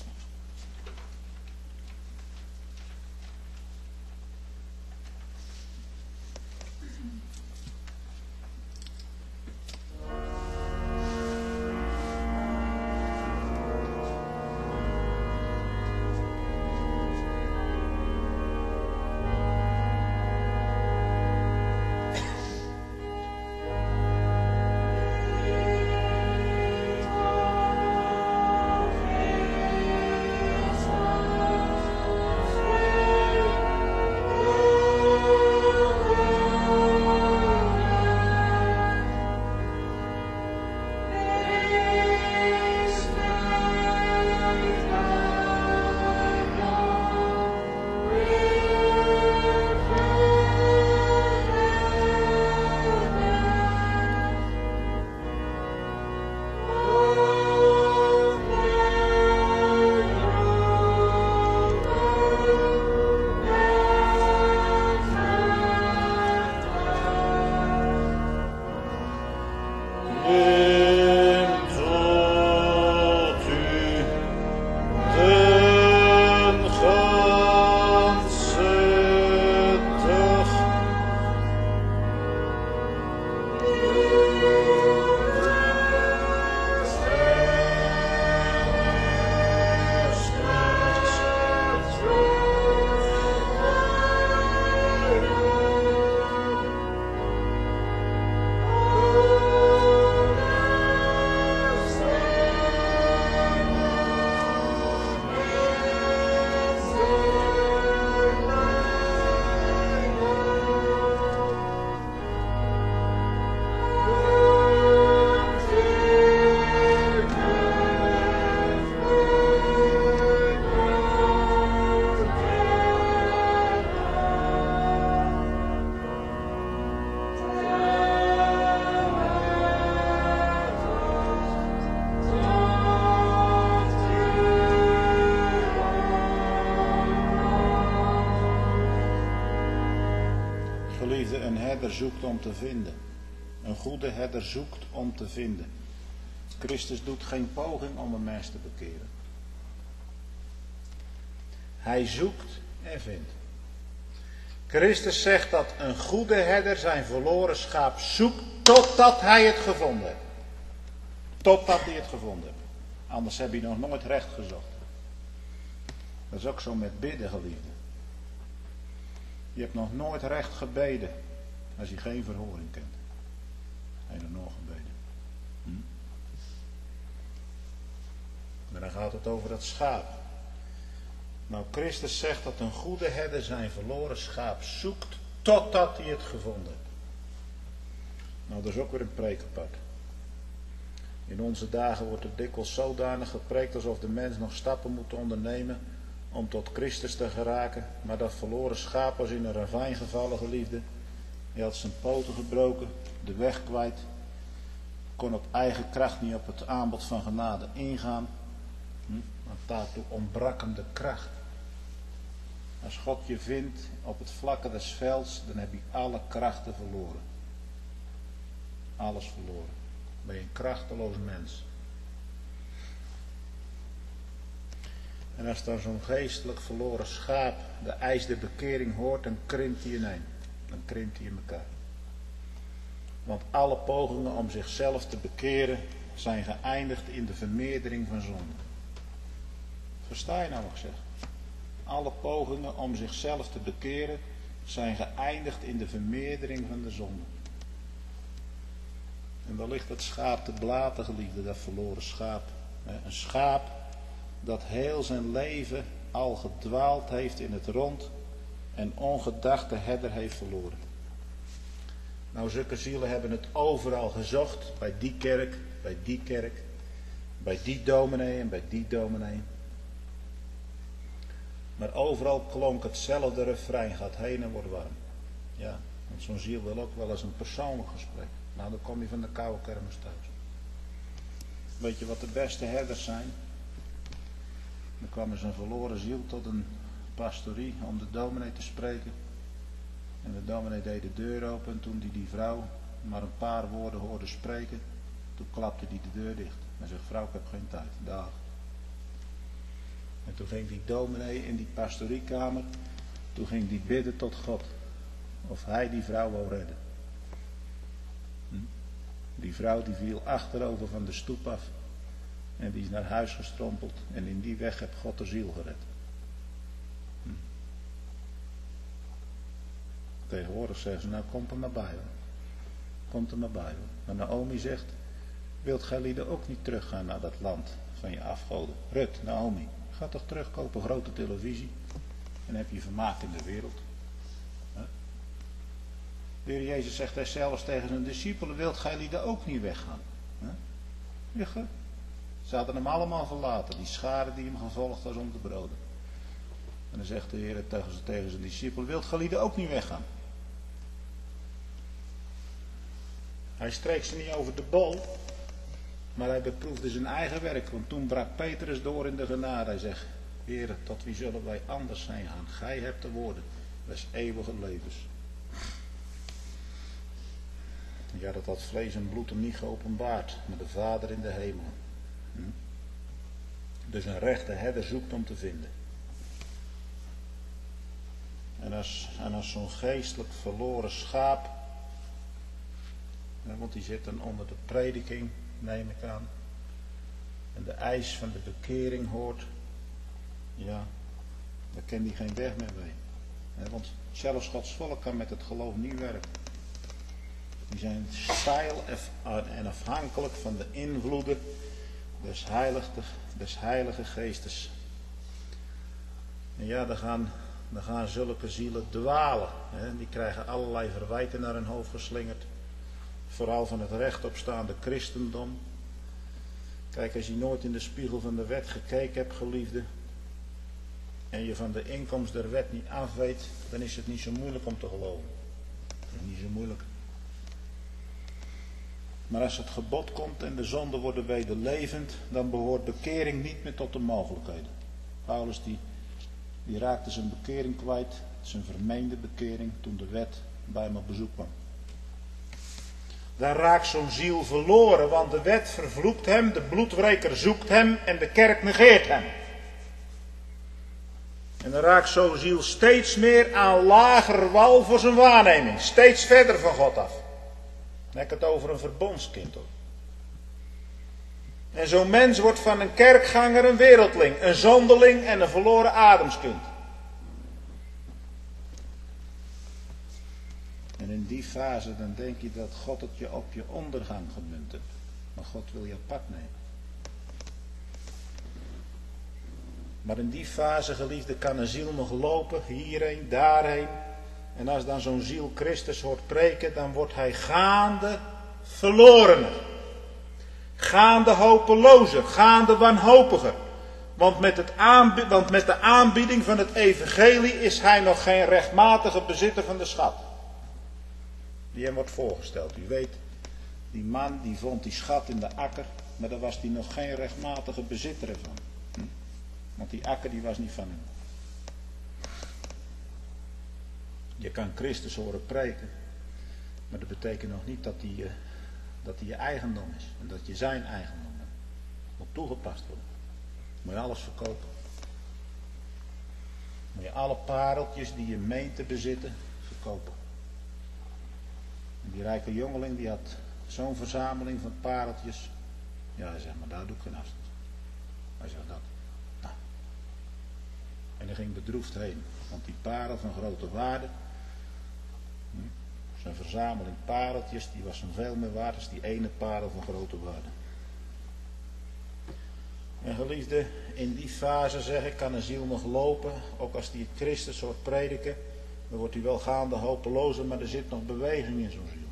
[SPEAKER 1] Geliefde, een herder zoekt om te vinden. Een goede herder zoekt om te vinden. Christus doet geen poging om een mens te bekeren. Hij zoekt en vindt. Christus zegt dat een goede herder zijn verloren schaap zoekt totdat hij het gevonden heeft. Totdat hij het gevonden heeft. Anders heb je nog nooit recht gezocht. Dat is ook zo met bidden, geliefde. Je hebt nog nooit recht gebeden als je geen verhoring kent. Heb je nog nooit gebeden. Hm? Maar dan gaat het over dat schaap. Nou, Christus zegt dat een goede herder zijn verloren schaap zoekt totdat hij het gevonden heeft. Nou, dat is ook weer een preek apart. In onze dagen wordt er dikwijls zodanig gepreekt alsof de mens nog stappen moet ondernemen om tot Christus te geraken. Maar dat verloren schaap was in een ravijn gevallen, geliefde. Hij had zijn poten gebroken, de weg kwijt. Kon op eigen kracht niet op het aanbod van genade ingaan. Hm? Want daartoe ontbrak hem de kracht. Als God je vindt op het vlakke des velds, dan heb je alle krachten verloren. Alles verloren. Ben je een krachteloos mens. En als dan zo'n geestelijk verloren schaap de eis der bekering hoort, dan krimpt hij ineen. Dan krimpt hij in elkaar. Want alle pogingen om zichzelf te bekeren zijn geëindigd in de vermeerdering van zonde. Versta je nou wat ik zeg? Alle pogingen om zichzelf te bekeren zijn geëindigd in de vermeerdering van de zonde. En daar ligt het schaap te blaten, geliefde, dat verloren schaap. Een schaap dat heel zijn leven al gedwaald heeft in het rond en ongedachte herder heeft verloren. Nou, zulke zielen hebben het overal gezocht, bij die kerk, bij die kerk, bij die dominee en bij die dominee. Maar overal klonk hetzelfde refrein, gaat heen en wordt warm. Ja, want zo'n ziel wil ook wel eens een persoonlijk gesprek. Nou, dan kom je van de koude kermis thuis. Weet je wat de beste herders zijn? Dan kwam er een verloren ziel tot een pastorie om de dominee te spreken. En de dominee deed de deur open en toen die die vrouw maar een paar woorden hoorde spreken, toen klapte die de deur dicht. En zegt, vrouw, ik heb geen tijd, dag. En toen ging die dominee in die pastoriekamer, toen ging die bidden tot God. Of hij die vrouw wou redden. Hm? Die vrouw die viel achterover van de stoep af. En die is naar huis gestrompeld. En in die weg heeft God de ziel gered. Hm. Tegenwoordig zeggen ze, nou komt er maar bij hoor. Komt er maar bij hoor. Maar Naomi zegt, wilt gij lieden ook niet teruggaan naar dat land van je afgoden? Rut, Naomi, ga toch terug, koop een grote televisie. En heb je vermaak in de wereld. Huh? De Heer Jezus zegt hij zelfs tegen zijn discipelen, wilt gij lieden ook niet weggaan? Huh? Ja, goed. Ze hadden hem allemaal verlaten, die schare die hem gevolgd was om te broden. En dan zegt de Heer tegen, tegen zijn discipelen, wilt gij lieden ook niet weggaan? Hij streek ze niet over de bol, maar hij beproefde zijn eigen werk. Want toen brak Petrus door in de genade. Hij zegt, Heer, tot wie zullen wij anders zijn gaan? Gij hebt de woorden des eeuwige levens. Ja, dat had vlees en bloed hem niet geopenbaard, maar de Vader in de hemel. Hm? Dus een rechte herder zoekt om te vinden. En als, en als zo'n geestelijk verloren schaap, ja, want die zit dan onder de prediking, neem ik aan, en de eis van de bekering hoort, ja, dan kan die geen weg meer mee. Ja, want zelfs Gods volk kan met het geloof niet werken. Die zijn steil en afhankelijk van de invloeden des heilige, des heilige geestes. En ja, dan gaan, dan gaan zulke zielen dwalen. Hè? Die krijgen allerlei verwijten naar hun hoofd geslingerd. Vooral van het rechtopstaande christendom. Kijk, als je nooit in de spiegel van de wet gekeken hebt, geliefde, en je van de inkomst der wet niet af weet, dan is het niet zo moeilijk om te geloven. Dat is niet zo moeilijk. Maar als het gebod komt en de zonden worden wederlevend, dan behoort bekering niet meer tot de mogelijkheden. Paulus die, die raakte zijn bekering kwijt, zijn vermeende bekering, toen de wet bij hem op bezoek kwam. Dan raakt zo'n ziel verloren, want de wet vervloekt hem, de bloedwreker zoekt hem en de kerk negeert hem. En dan raakt zo'n ziel steeds meer aan lager wal voor zijn waarneming, steeds verder van God af. Dan heb ik het over een verbondskind hoor. En zo'n mens wordt van een kerkganger een wereldling, een zonderling en een verloren ademskind. En in die fase dan denk je dat God het je op je ondergang gemunt heeft. Maar God wil je apart nemen. Maar in die fase, geliefde, kan een ziel nog lopen, hierheen, daarheen. En als dan zo'n ziel Christus hoort preken, dan wordt hij gaande verlorener. Gaande hopelozer, gaande wanhopiger. Want met, het aanbi- want met de aanbieding van het evangelie is hij nog geen rechtmatige bezitter van de schat. Die hem wordt voorgesteld. U weet, die man die vond die schat in de akker, maar daar was hij nog geen rechtmatige bezitter van. Hm? Want die akker die was niet van hem. Je kan Christus horen preken, maar dat betekent nog niet dat hij je, dat hij je eigendom is. En dat je zijn eigendom bent. Moet toegepast worden. Moet je alles verkopen. Moet je alle pareltjes die je meent te bezitten, verkopen. En die rijke jongeling die had zo'n verzameling van pareltjes. Ja, hij zegt, maar daar doe ik geen afstand. Hij zegt dat. Nou. En hij ging bedroefd heen. Want die parel van grote waarde. Hm, zijn verzameling pareltjes, die was hem veel meer waard als die ene parel van grote waarde. En geliefde, in die fase zeg ik, kan een ziel nog lopen. Ook als die Christus hoort prediken. Dan wordt hij wel gaande hopelozer, maar er zit nog beweging in zo'n ziel.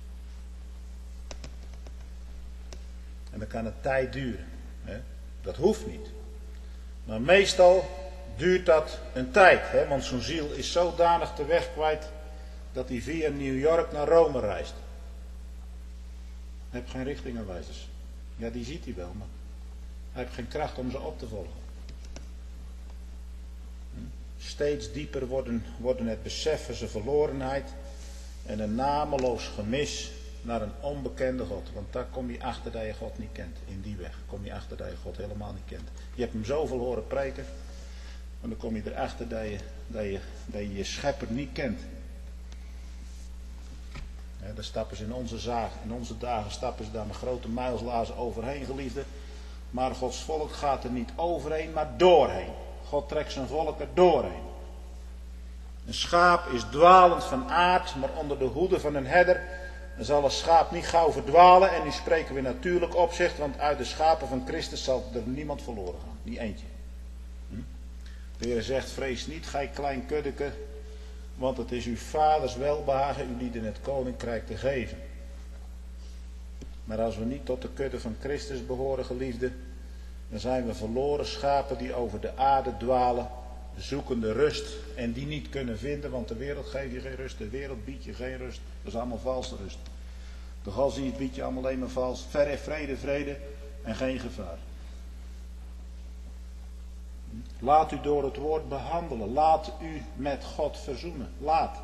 [SPEAKER 1] En dan kan het tijd duren. Hè? Dat hoeft niet. Maar meestal duurt dat een tijd. Hè? Want zo'n ziel is zodanig de weg kwijt dat hij via New York naar Rome reist. Hij heeft geen richtingaanwijzers. Ja, die ziet hij wel, maar hij heeft geen kracht om ze op te volgen. Steeds dieper worden, worden het besef van zijn verlorenheid en een nameloos gemis naar een onbekende God. Want daar kom je achter dat je God niet kent. In die weg kom je achter dat je God helemaal niet kent. Je hebt hem zoveel horen preken, maar dan kom je erachter dat je dat je, dat je, je schepper niet kent. Ja, daar stappen ze in onze, zaag, in onze dagen stappen ze daar met grote muilslazen overheen, geliefde. Maar Gods volk gaat er niet overheen, maar doorheen. God trekt zijn volk er doorheen. Een schaap is dwalend van aard, maar onder de hoede van een herder zal een schaap niet gauw verdwalen. En nu spreken we natuurlijk opzicht, want uit de schapen van Christus zal er niemand verloren gaan. Niet eentje. Hm? De Heer zegt, vrees niet, gij klein kuddeke, want het is uw vaders welbehagen u lieden het koninkrijk te geven. Maar als we niet tot de kudde van Christus behoren, geliefde, dan zijn we verloren schapen die over de aarde dwalen, zoekende rust en die niet kunnen vinden, want de wereld geeft je geen rust, de wereld biedt je geen rust, dat is allemaal valse rust. Toch al zie je het biedt je allemaal alleen maar vals, verre vrede, vrede en geen gevaar. Laat u door het woord behandelen, laat u met God verzoenen, laat.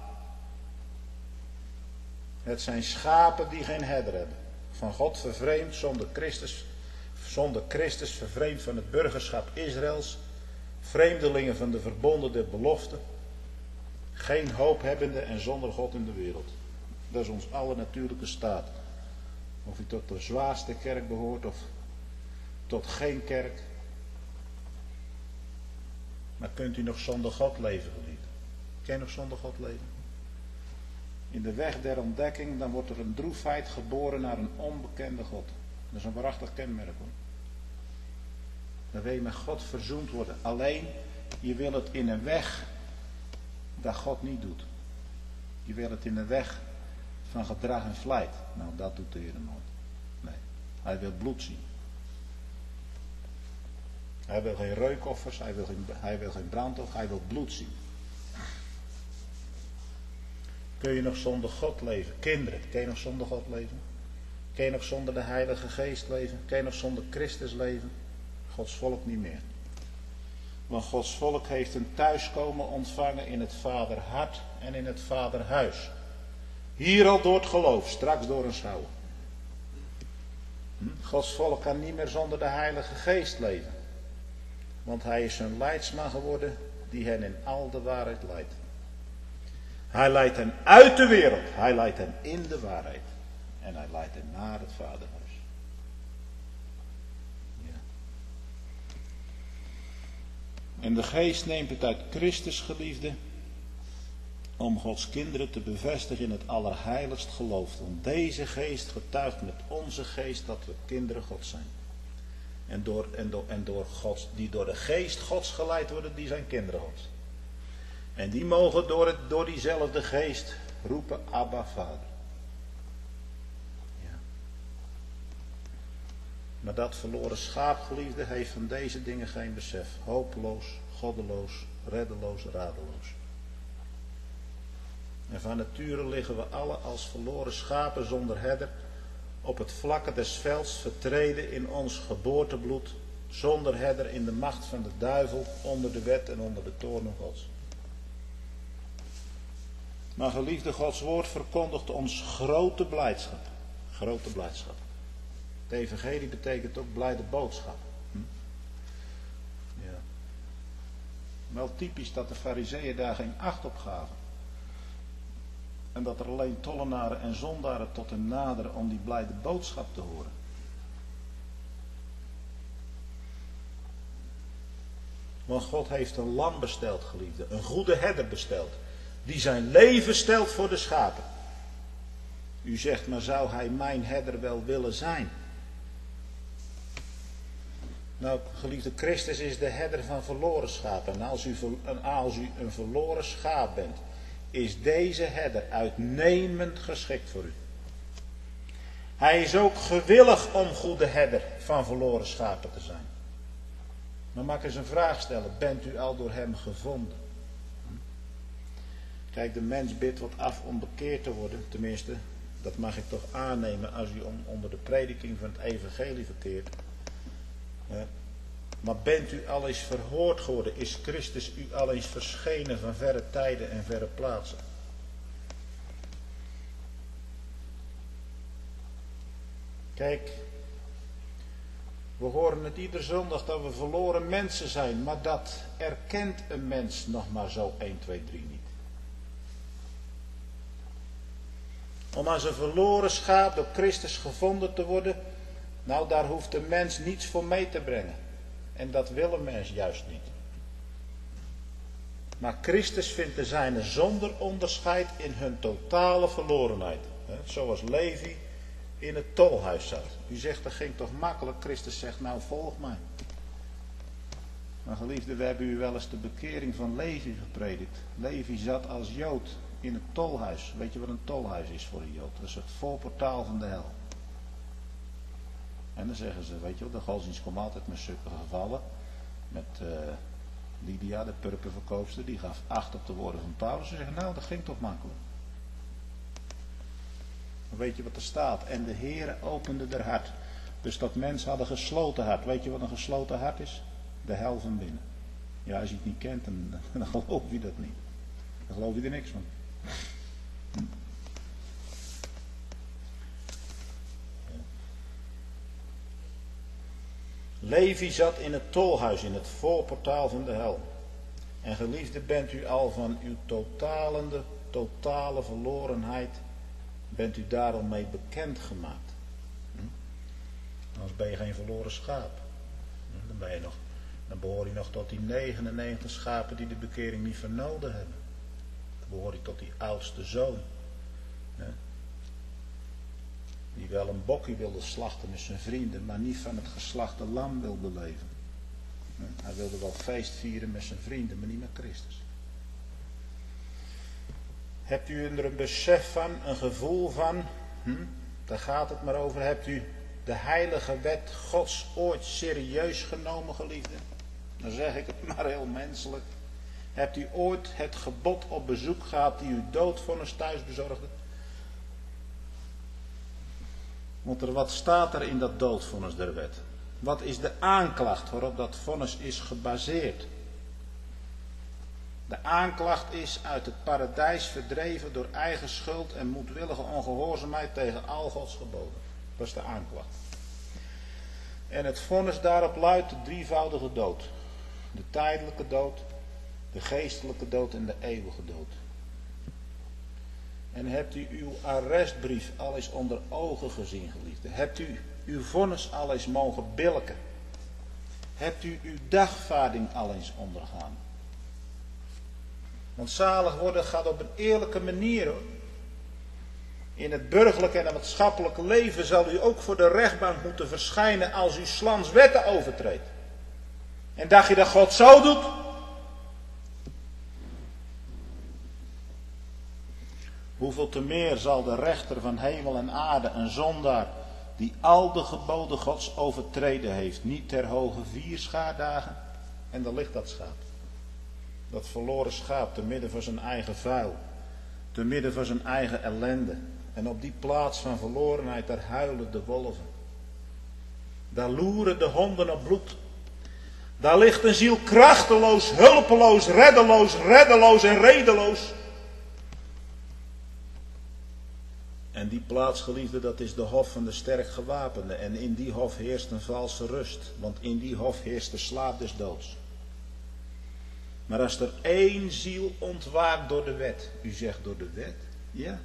[SPEAKER 1] Het zijn schapen die geen herder hebben, van God vervreemd, zonder Christus Zonder Christus vervreemd van het burgerschap Israëls, vreemdelingen van de verbonden der belofte, geen hoop hebbende en zonder God in de wereld. Dat is ons alle natuurlijke staat. Of u tot de zwaarste kerk behoort of tot geen kerk. Maar kunt u nog zonder God leven, geliefde? Kun je nog zonder God leven? In de weg der ontdekking, dan wordt er een droefheid geboren naar een onbekende God. Dat is een waarachtig kenmerk hoor. Dan wil je met God verzoend worden. Alleen, je wil het in een weg dat God niet doet. Je wil het in een weg van gedrag en vlijt. Nou, dat doet de Heer nooit. Nee, hij wil bloed zien. Hij wil geen reukoffers, hij wil geen, hij wil geen brandoffer, hij wil bloed zien. Kun je nog zonder God leven? Kinderen, kun je nog zonder God leven? Kun je nog zonder de Heilige Geest leven? Kun je nog zonder Christus leven? Gods volk niet meer. Want Gods volk heeft een thuiskomen ontvangen in het vaderhart en in het vaderhuis. Hier al door het geloof, straks door een schouw. Hm? Gods volk kan niet meer zonder de Heilige Geest leven. Want hij is hun leidsman geworden die hen in al de waarheid leidt. Hij leidt hen uit de wereld. Hij leidt hen in de waarheid. En hij leidt hen naar het Vaderhuis. Ja. En de Geest neemt het uit Christus, geliefde, om Gods kinderen te bevestigen in het allerheiligst geloof. Want deze Geest getuigt met onze geest dat we kinderen Gods zijn. En, door, en, door, en door Gods, die door de Geest Gods geleid worden, die zijn kinderen Gods. En die mogen door, het, door diezelfde Geest roepen, Abba, Vader. Ja. Maar dat verloren schaap, geliefde, heeft van deze dingen geen besef. Hopeloos, goddeloos, reddeloos, radeloos. En van nature liggen we alle als verloren schapen zonder herder, op het vlakke des velds vertreden in ons geboortebloed, zonder herder in de macht van de duivel, onder de wet en onder de toorn Gods. Maar geliefde, Gods woord verkondigt ons grote blijdschap. Grote blijdschap. Het evangelie betekent ook blijde boodschap. Hm? Ja. Wel typisch dat de farizeeën daar geen acht op gaven. En dat er alleen tollenaren en zondaren tot hem naderen om die blijde boodschap te horen. Want God heeft een lam besteld, geliefde. Een goede herder besteld. Die zijn leven stelt voor de schapen. U zegt, maar zou hij mijn herder wel willen zijn? Nou, geliefde, Christus is de herder van verloren schapen. En als u, en als u een verloren schaap bent, is deze herder uitnemend geschikt voor u. Hij is ook gewillig om goede herder van verloren schapen te zijn. Maar mag ik eens een vraag stellen. Bent u al door hem gevonden? Kijk, de mens bidt wat af om bekeerd te worden. Tenminste, dat mag ik toch aannemen als u onder de prediking van het evangelie verkeert. Maar bent u al eens verhoord geworden? Is Christus u al eens verschenen van verre tijden en verre plaatsen? Kijk, we horen het iedere zondag dat we verloren mensen zijn, maar dat erkent een mens nog maar zo één, twee, drie niet. Om als een verloren schaap door Christus gevonden te worden, nou daar hoeft de mens niets voor mee te brengen. En dat wil een mens juist niet. Maar Christus vindt de zijnen zonder onderscheid in hun totale verlorenheid. Zoals Levi in het tolhuis zat. U zegt dat ging toch makkelijk. Christus zegt nou volg mij. Maar geliefde, we hebben u wel eens de bekering van Levi gepredikt. Levi zat als Jood in het tolhuis. Weet je wat een tolhuis is voor een Jood? Dat is het voorportaal van de hel. En dan zeggen ze, weet je wel, de godsdienst komt altijd met zulke gevallen. Met uh, Lydia, de purperverkoopster, die gaf acht op de woorden van Paulus. Ze zeggen, nou dat ging toch makkelijk. Maar weet je wat er staat? En de Heere opende haar hart. Dus dat mensen hadden gesloten hart. Weet je wat een gesloten hart is? De hel van binnen. Ja, als je het niet kent, dan, dan geloof je dat niet. Dan geloof je er niks van. Hm. Levi zat in het tolhuis, in het voorportaal van de hel. En geliefde, bent u al van uw totalende, totale verlorenheid, bent u daar al mee bekend gemaakt. Hm? Anders ben je geen verloren schaap. Hm? Dan, ben je nog, dan behoor je nog tot die negenennegentig schapen die de bekering niet vernoden hebben. Dan behoor je tot die oudste zoon. Hm? Die wel een bokkie wilde slachten met zijn vrienden, maar niet van het geslachte lam wilde leven. Hij wilde wel feest vieren met zijn vrienden, maar niet met Christus. Hebt u er een besef van, een gevoel van, hm, daar gaat het maar over, hebt u de heilige wet Gods ooit serieus genomen, geliefde? Dan zeg ik het maar heel menselijk. Hebt u ooit het gebod op bezoek gehad die u doodvonnis thuis bezorgde? Want er, wat staat er in dat doodvonnis der wet? Wat is de aanklacht waarop dat vonnis is gebaseerd? De aanklacht is uit het paradijs verdreven door eigen schuld en moedwillige ongehoorzaamheid tegen al Gods geboden. Dat is de aanklacht. En het vonnis daarop luidt de drievoudige dood. De tijdelijke dood, de geestelijke dood en de eeuwige dood. En hebt u uw arrestbrief al eens onder ogen gezien, geliefde? Hebt u uw vonnis al eens mogen billijken? Hebt u uw dagvaarding al eens ondergaan? Want zalig worden gaat op een eerlijke manier, hoor. In het burgerlijke en het maatschappelijke leven zal u ook voor de rechtbank moeten verschijnen als u 's lands wetten overtreedt. En dacht je dat God zo doet? Hoeveel te meer zal de rechter van hemel en aarde, een zondaar die al de geboden Gods overtreden heeft, niet ter hoge vier schaardagen? En daar ligt dat schaap. Dat verloren schaap te midden van zijn eigen vuil. Te midden van zijn eigen ellende. En op die plaats van verlorenheid, daar huilen de wolven. Daar loeren de honden op bloed. Daar ligt een ziel krachteloos, hulpeloos, reddeloos, reddeloos en redeloos. En die plaats, geliefde, dat is de hof van de sterk gewapende. En in die hof heerst een valse rust. Want in die hof heerst de slaap des doods. Maar als er één ziel ontwaakt door de wet. U zegt door de wet? Ja.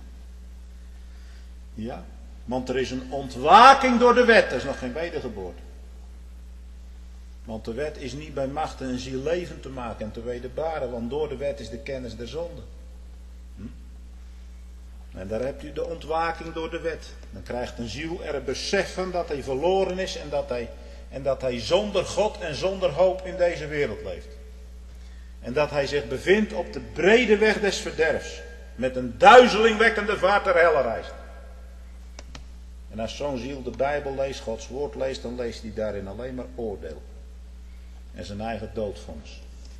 [SPEAKER 1] Ja. Want er is een ontwaking door de wet. Dat is nog geen wedergeboorte. Want de wet is niet bij machten een ziel levend te maken en te wederbaren. Want door de wet is de kennis der zonde. Hm? En daar hebt u de ontwaking door de wet. Dan krijgt een ziel er een besef van dat hij verloren is. En dat hij, en dat hij zonder God en zonder hoop in deze wereld leeft. En dat hij zich bevindt op de brede weg des verderfs. Met een duizelingwekkende vaart ter helle reist. En als zo'n ziel de Bijbel leest, Gods woord leest, dan leest hij daarin alleen maar oordeel. En zijn eigen doodvonnis.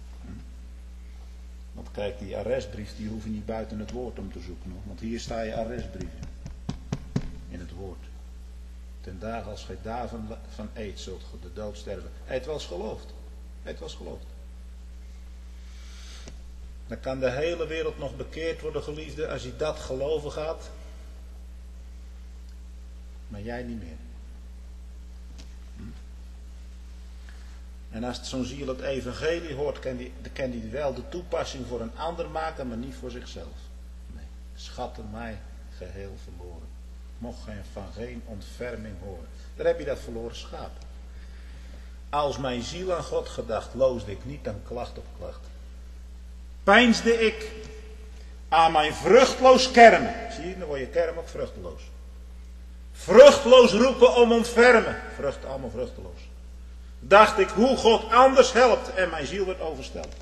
[SPEAKER 1] Want kijk, die arrestbrief, die hoef je niet buiten het woord om te zoeken nog. Want hier sta je arrestbrief in. In het woord. Ten dagen als gij daarvan van eet, zult ge de dood sterven. Hij het wel eens geloofd. Hij het wel eens geloofd. Dan kan de hele wereld nog bekeerd worden, geliefde, als hij dat geloven gaat. Maar jij niet meer. En als zo'n ziel het evangelie hoort, kan die, kan die wel de toepassing voor een ander maken, maar niet voor zichzelf. Nee, schatten mij geheel verloren. Mocht geen van geen ontferming horen. Daar heb je dat verloren schaap. Als mijn ziel aan God gedacht, loosde ik niet aan klacht op klacht. Peinsde ik aan mijn vruchtloos kermen. Zie je, dan word je kerm ook vruchteloos. Vruchtloos roepen om ontfermen. Vrucht, allemaal vruchteloos. Dacht ik hoe God anders helpt en mijn ziel werd oversteld.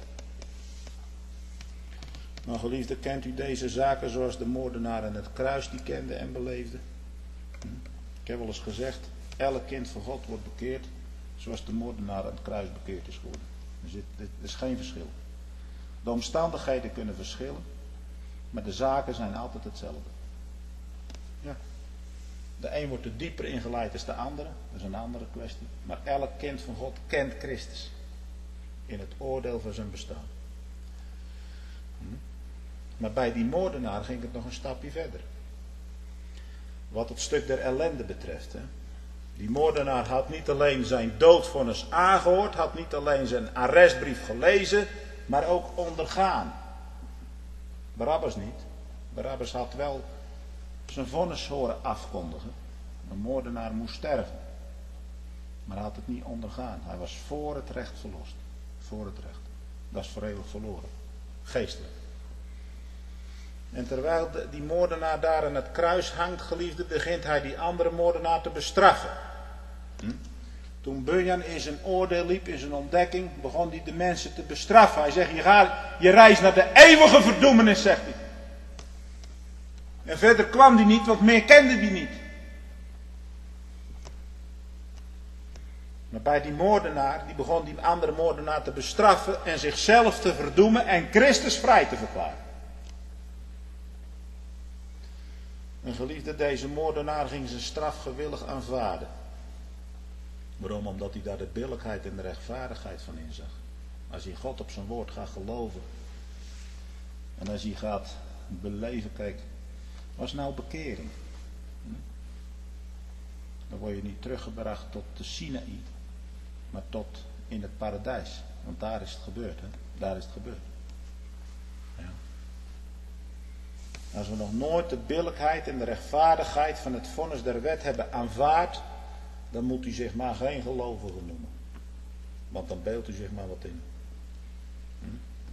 [SPEAKER 1] Maar geliefde, kent u deze zaken zoals de moordenaar aan het kruis die kende en beleefde? Ik heb wel eens gezegd, elk kind van God wordt bekeerd zoals de moordenaar aan het kruis bekeerd is geworden. Dus dit, dit is geen verschil. De omstandigheden kunnen verschillen, maar de zaken zijn altijd hetzelfde. Ja. De een wordt er dieper ingeleid dan de andere, dat is een andere kwestie. Maar elk kind van God kent Christus in het oordeel van zijn bestaan. Hm? Maar bij die moordenaar ging het nog een stapje verder. Wat het stuk der ellende betreft. Hè? Die moordenaar had niet alleen zijn doodvonnis aangehoord, had niet alleen zijn arrestbrief gelezen, maar ook ondergaan. Barabbas niet. Barabbas had wel zijn vonnis horen afkondigen. Een moordenaar moest sterven. Maar hij had het niet ondergaan. Hij was voor het recht verlost. Voor het recht. Dat is voor eeuwig verloren. Geestelijk. En terwijl de, die moordenaar daar aan het kruis hangt, geliefde, begint hij die andere moordenaar te bestraffen. Hm? Toen Bunyan in zijn oordeel liep, in zijn ontdekking, begon hij de mensen te bestraffen. Hij zegt, je, gaat, je reist naar de eeuwige verdoemenis, zegt hij. En verder kwam hij niet, want meer kende hij niet. Maar bij die moordenaar, die begon die andere moordenaar te bestraffen en zichzelf te verdoemen en Christus vrij te verklaren. En geliefde, deze moordenaar ging zijn straf gewillig aanvaarden. Waarom? Omdat hij daar de billijkheid en de rechtvaardigheid van inzag. Als je God op zijn woord gaat geloven, En als je gaat beleven, kijk, wat is nou bekering? Dan word je niet teruggebracht tot de Sinaï, maar tot in het paradijs. Want daar is het gebeurd, hè? Daar is het gebeurd. Ja. Als we nog nooit de billijkheid en de rechtvaardigheid van het vonnis der wet hebben aanvaard, dan moet u zich maar geen gelovige noemen. Want dan beeldt u zich maar wat in. Hm?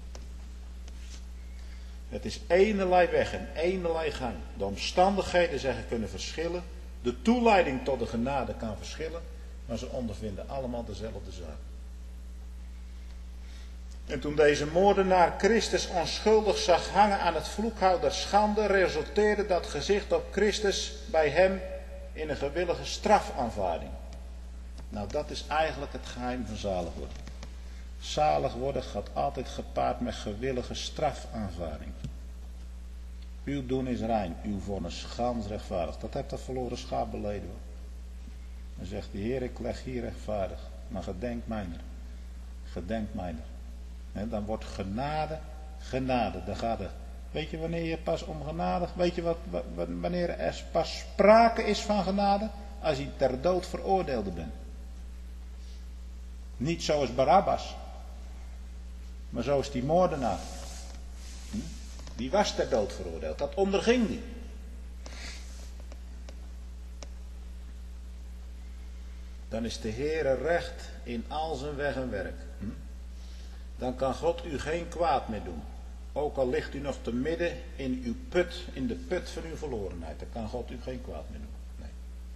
[SPEAKER 1] Het is eenerlei weg en eenerlei gang. De omstandigheden zeggen kunnen verschillen. De toeleiding tot de genade kan verschillen. Maar ze ondervinden allemaal dezelfde zaak. En toen deze moordenaar Christus onschuldig zag hangen aan het vloekhout der schande, resulteerde dat gezicht op Christus bij hem in een gewillige strafaanvaarding. Nou, dat is eigenlijk het geheim van zalig worden. Zalig worden gaat altijd gepaard met gewillige strafaanvaarding. Uw doen is rein, uw vonnis gans rechtvaardig. Dat hebt dat verloren schaap beleden. Dan zegt de Heer, ik leg hier rechtvaardig, maar gedenk mijner. Gedenk mijner. En dan wordt genade, genade. Dan gaat er, weet je wanneer je pas om genade, weet je wat, wanneer er pas sprake is van genade? Als je ter dood veroordeelde bent. Niet zoals Barabbas, maar zoals die moordenaar. Die was ter dood veroordeeld, dat onderging die. Dan is de Heere recht in al zijn weg en werk. Dan kan God u geen kwaad meer doen. Ook al ligt u nog te midden in uw put, in de put van uw verlorenheid. Dan kan God u geen kwaad meer doen. Nee.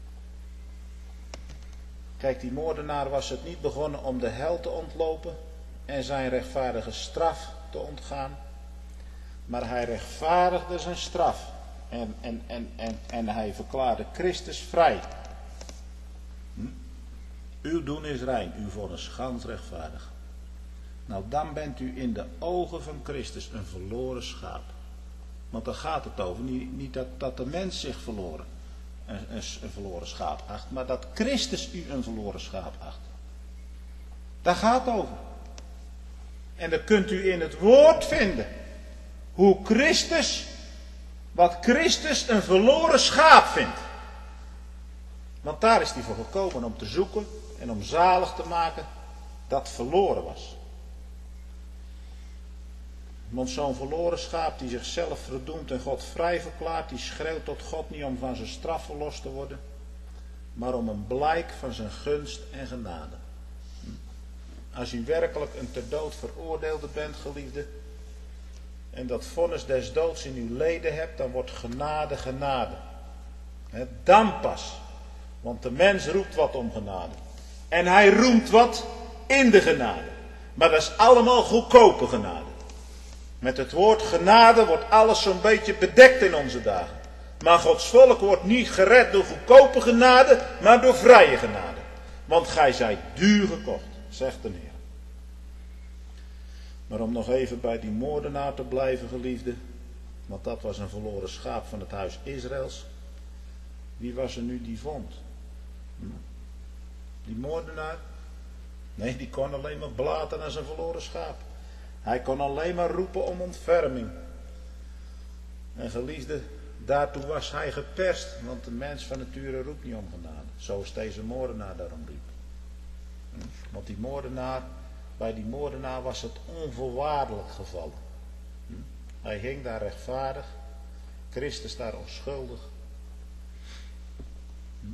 [SPEAKER 1] Kijk, die moordenaar was het niet begonnen om de hel te ontlopen en zijn rechtvaardige straf te ontgaan. Maar hij rechtvaardigde zijn straf. En, en, en, en, en hij verklaarde Christus vrij. Hm? Uw doen is rein, uw vonnis gans rechtvaardig. Nou, dan bent u in de ogen van Christus een verloren schaap. Want daar gaat het over. Niet, niet dat, dat de mens zich verloren, een, een, een verloren schaap acht. Maar dat Christus u een verloren schaap acht. Daar gaat het over. En dan kunt u in het woord vinden. Hoe Christus, wat Christus een verloren schaap vindt. Want daar is hij voor gekomen om te zoeken en om zalig te maken dat verloren was. Want zo'n verloren schaap die zichzelf verdoemt en God vrij verklaart, die schreeuwt tot God niet om van zijn straf verlost te worden, maar om een blijk van zijn gunst en genade. Als u werkelijk een ter dood veroordeelde bent, geliefde, en dat vonnis des doods in uw leden hebt, dan wordt genade genade. He, dan pas. Want de mens roept wat om genade. En hij roemt wat in de genade. Maar dat is allemaal goedkope genade. Met het woord genade wordt alles zo'n beetje bedekt in onze dagen. Maar Gods volk wordt niet gered door goedkope genade, maar door vrije genade. Want gij zijt duur gekocht, zegt de Heer. Maar om nog even bij die moordenaar te blijven, geliefde, want dat was een verloren schaap van het huis Israëls. Wie was er nu die vond? Hm? Die moordenaar? Nee, die kon alleen maar blaten als een verloren schaap. Hij kon alleen maar roepen om ontferming. En geliefde, daartoe was hij geperst, want de mens van nature roept niet om genade. Zoals deze moordenaar daarom riep. Hm? Want die moordenaar, bij die moordenaar was het onvoorwaardelijk gevallen. Hm? Hij hing daar rechtvaardig, Christus daar onschuldig. Hm?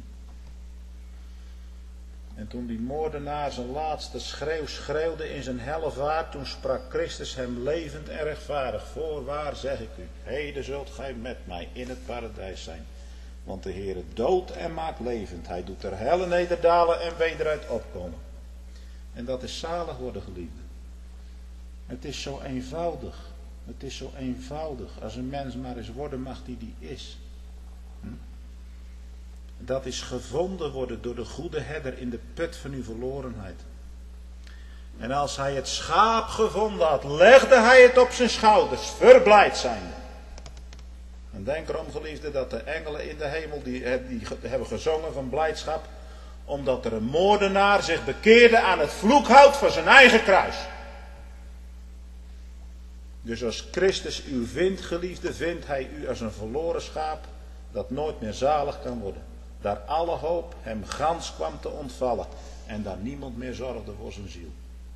[SPEAKER 1] En toen die moordenaar zijn laatste schreeuw schreeuwde in zijn helle vaart, toen sprak Christus hem levend en rechtvaardig. Voorwaar zeg ik u, heden zult gij met mij in het paradijs zijn. Want de Heere doodt en maakt levend. Hij doet er helle nederdalen en wederuit opkomen. En dat is zalig worden, geliefde. Het is zo eenvoudig. Het is zo eenvoudig. Als een mens maar eens worden mag die die is. Hm? Dat is gevonden worden door de goede herder in de put van uw verlorenheid. En als hij het schaap gevonden had, legde hij het op zijn schouders, verblijd zijnde. En denk erom, geliefde, dat de engelen in de hemel die, die hebben gezongen van blijdschap, omdat er een moordenaar zich bekeerde aan het vloekhout van zijn eigen kruis. Dus als Christus u vindt, geliefde, vindt hij u als een verloren schaap dat nooit meer zalig kan worden. Daar alle hoop hem gans kwam te ontvallen en daar niemand meer zorgde voor zijn ziel.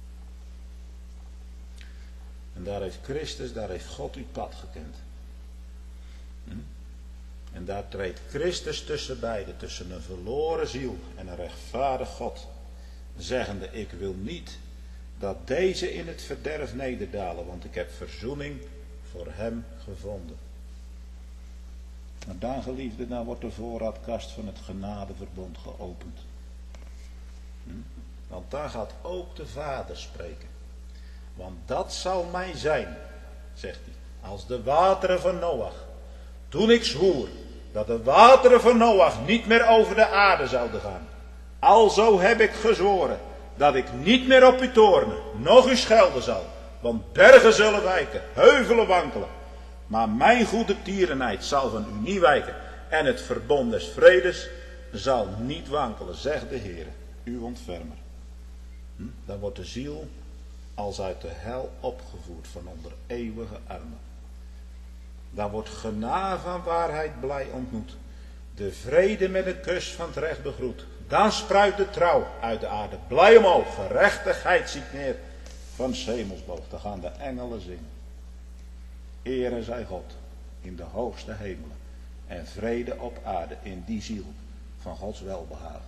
[SPEAKER 1] En daar heeft Christus, daar heeft God uw pad gekend. Hm? En daar treedt Christus tussen beiden, tussen een verloren ziel en een rechtvaardig God. Zeggende, ik wil niet dat deze in het verderf nederdalen, want ik heb verzoening voor hem gevonden. Maar dan, geliefde, dan wordt de voorraadkast van het genadeverbond geopend. Hm? Want daar gaat ook de Vader spreken. Want dat zal mij zijn, zegt hij, als de wateren van Noach. Toen ik zwoer dat de wateren van Noach niet meer over de aarde zouden gaan. Alzo heb ik gezworen dat ik niet meer op u toornen, noch u schelden zal. Want bergen zullen wijken, heuvelen wankelen. Maar mijn goede tierenheid zal van u niet wijken. En het verbond des vredes zal niet wankelen, zegt de Heer, uw ontfermer. Hm? Dan wordt de ziel als uit de hel opgevoerd van onder eeuwige armen. Dan wordt genade van waarheid blij ontmoet. De vrede met een kus van het recht begroet. Dan spruit de trouw uit de aarde blij omhoog. Gerechtigheid ziet neer van hemelsboog. Dan gaan de engelen zingen. Ere zij God in de hoogste hemelen. En vrede op aarde in die ziel van Gods welbehagen.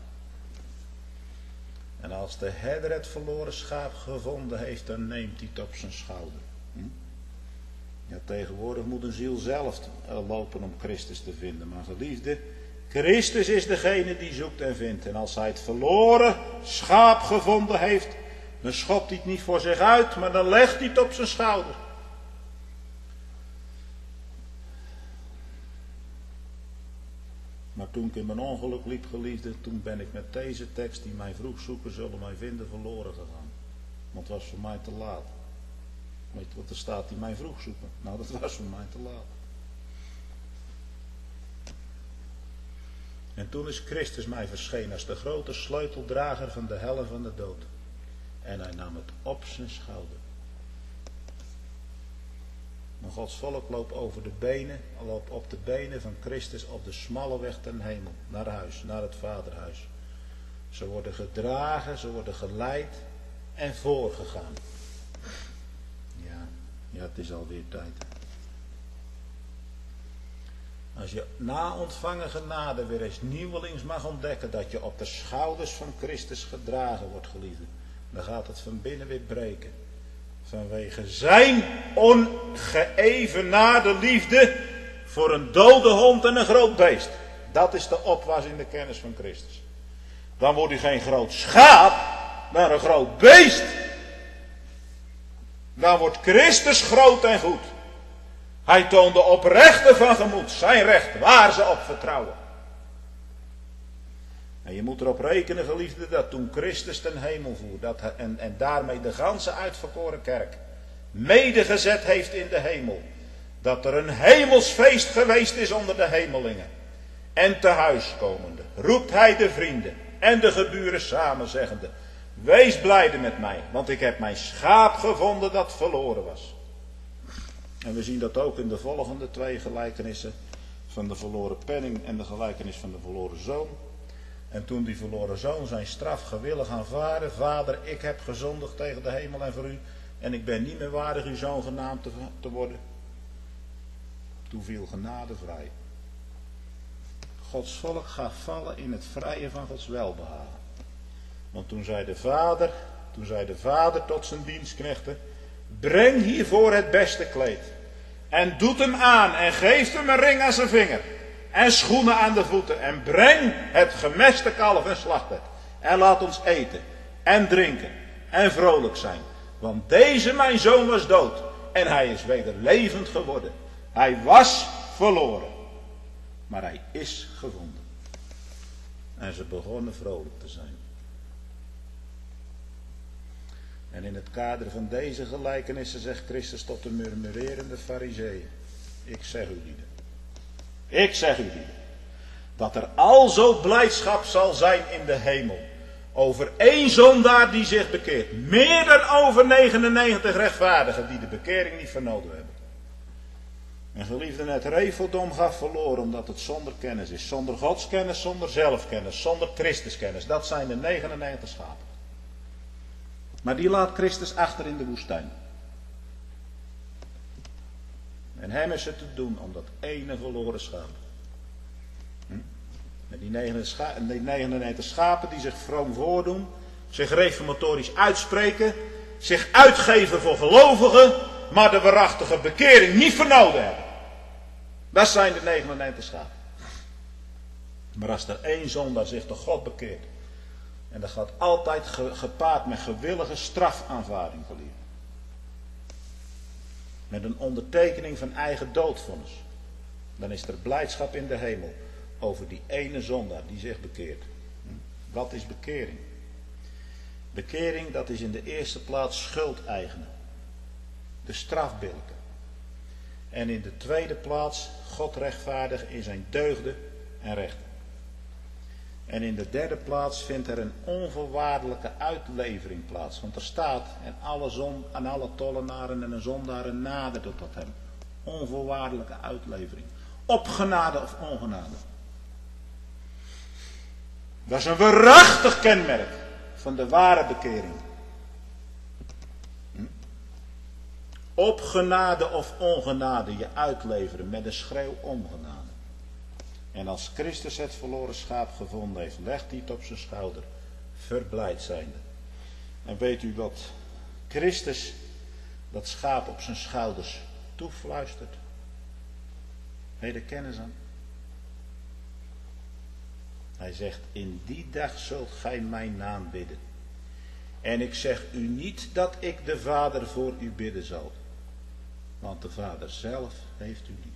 [SPEAKER 1] En als de herder het verloren schaap gevonden heeft, dan neemt hij het op zijn schouder. Hm? Ja, tegenwoordig moet een ziel zelf lopen om Christus te vinden. Maar geliefde, Christus is degene die zoekt en vindt. En als hij het verloren schaap gevonden heeft, dan schopt hij het niet voor zich uit, maar dan legt hij het op zijn schouder. Maar toen ik in mijn ongeluk liep, geliefde, toen ben ik met deze tekst, die mij vroeg zoeken zullen mij vinden, verloren gegaan. Want het was voor mij te laat. Weet je wat er staat, die mij vroeg zoeken? Nou, dat was voor mij te laat. En toen is Christus mij verschenen als de grote sleuteldrager van de hel en van de dood. En hij nam het op zijn schouder. Maar Gods volk loopt over de benen, loopt op de benen van Christus op de smalle weg ten hemel, naar huis, naar het Vaderhuis. Ze worden gedragen, ze worden geleid en voorgegaan. Ja, ja, het is alweer tijd. Als je na ontvangen genade weer eens nieuwelings mag ontdekken dat je op de schouders van Christus gedragen wordt, geliefde, dan gaat het van binnen weer breken. Vanwege zijn ongeëvenaarde liefde voor een dode hond en een groot beest. Dat is de opwas in de kennis van Christus. Dan wordt hij geen groot schaap, maar een groot beest. Dan wordt Christus groot en goed. Hij toont de oprechte van gemoed, zijn recht, waar ze op vertrouwen. En je moet erop rekenen, geliefde, dat toen Christus ten hemel voer, dat hij, en, en daarmee de ganse uitverkoren kerk medegezet heeft in de hemel, dat er een hemelsfeest geweest is onder de hemelingen. En tehuiskomende roept hij de vrienden en de geburen samen, zeggende, wees blijde met mij, want ik heb mijn schaap gevonden dat verloren was. En we zien dat ook in de volgende twee gelijkenissen van de verloren penning en de gelijkenis van de verloren zoon. En toen die verloren zoon zijn straf gewillig aanvaarde, vader, ik heb gezondigd tegen de hemel en voor u, en ik ben niet meer waardig uw zoon genaamd te, te worden. Toen viel genade vrij. Gods volk gaat vallen in het vrije van Gods welbehagen. Want toen zei de vader, toen zei de vader tot zijn dienstknechten, breng hiervoor het beste kleed. En doet hem aan en geeft hem een ring aan zijn vinger. En schoenen aan de voeten. En breng het gemeste kalf en slacht het. En laat ons eten. En drinken. En vrolijk zijn. Want deze mijn zoon was dood. En hij is weder levend geworden. Hij was verloren. Maar hij is gevonden. En ze begonnen vrolijk te zijn. En in het kader van deze gelijkenissen zegt Christus tot de murmurerende farizeeën. Ik zeg u lieden. Ik zeg u lieden. Dat er alzo blijdschap zal zijn in de hemel. Over één zondaar die zich bekeert. Meer dan over negenennegentig rechtvaardigen die de bekering niet vernomen hebben. En geliefden, het reveldom gaat verloren omdat het zonder kennis is. Zonder godskennis, zonder zelfkennis, zonder Christuskennis. Dat zijn de negenennegentig schapen. Maar die laat Christus achter in de woestijn. En hem is het te doen om dat ene verloren schaap. Hm? En die negenennegentig schapen die zich vroom voordoen, zich reformatorisch uitspreken, zich uitgeven voor gelovigen, maar de waarachtige bekering niet vernomen hebben. Dat zijn de negenennegentig schapen. Maar als er één zondaar zich tot God bekeert, en dat gaat altijd gepaard met gewillige strafaanvaarding, geliefden. Met een ondertekening van eigen doodvonnis. Dan is er blijdschap in de hemel over die ene zondaar die zich bekeert. Wat is bekering? Bekering, dat is in de eerste plaats schuldeigenen. De strafbillijken. En in de tweede plaats God rechtvaardig in zijn deugden en rechten. En in de derde plaats vindt er een onvoorwaardelijke uitlevering plaats. Want er staat, en alle, zon, en alle tollenaren en zondaren naderden tot hem. Onvoorwaardelijke uitlevering. Op genade of ongenade. Dat is een waarachtig kenmerk van de ware bekering. Hm? Op genade of ongenade je uitleveren met een schreeuw om genade. En als Christus het verloren schaap gevonden heeft, legt hij het op zijn schouder, verblijd zijnde. En weet u wat Christus dat schaap op zijn schouders toefluistert? Heb je er kennis aan? Hij zegt, in die dag zult gij mijn naam bidden. En ik zeg u niet dat ik de Vader voor u bidden zal. Want de Vader zelf heeft u lief.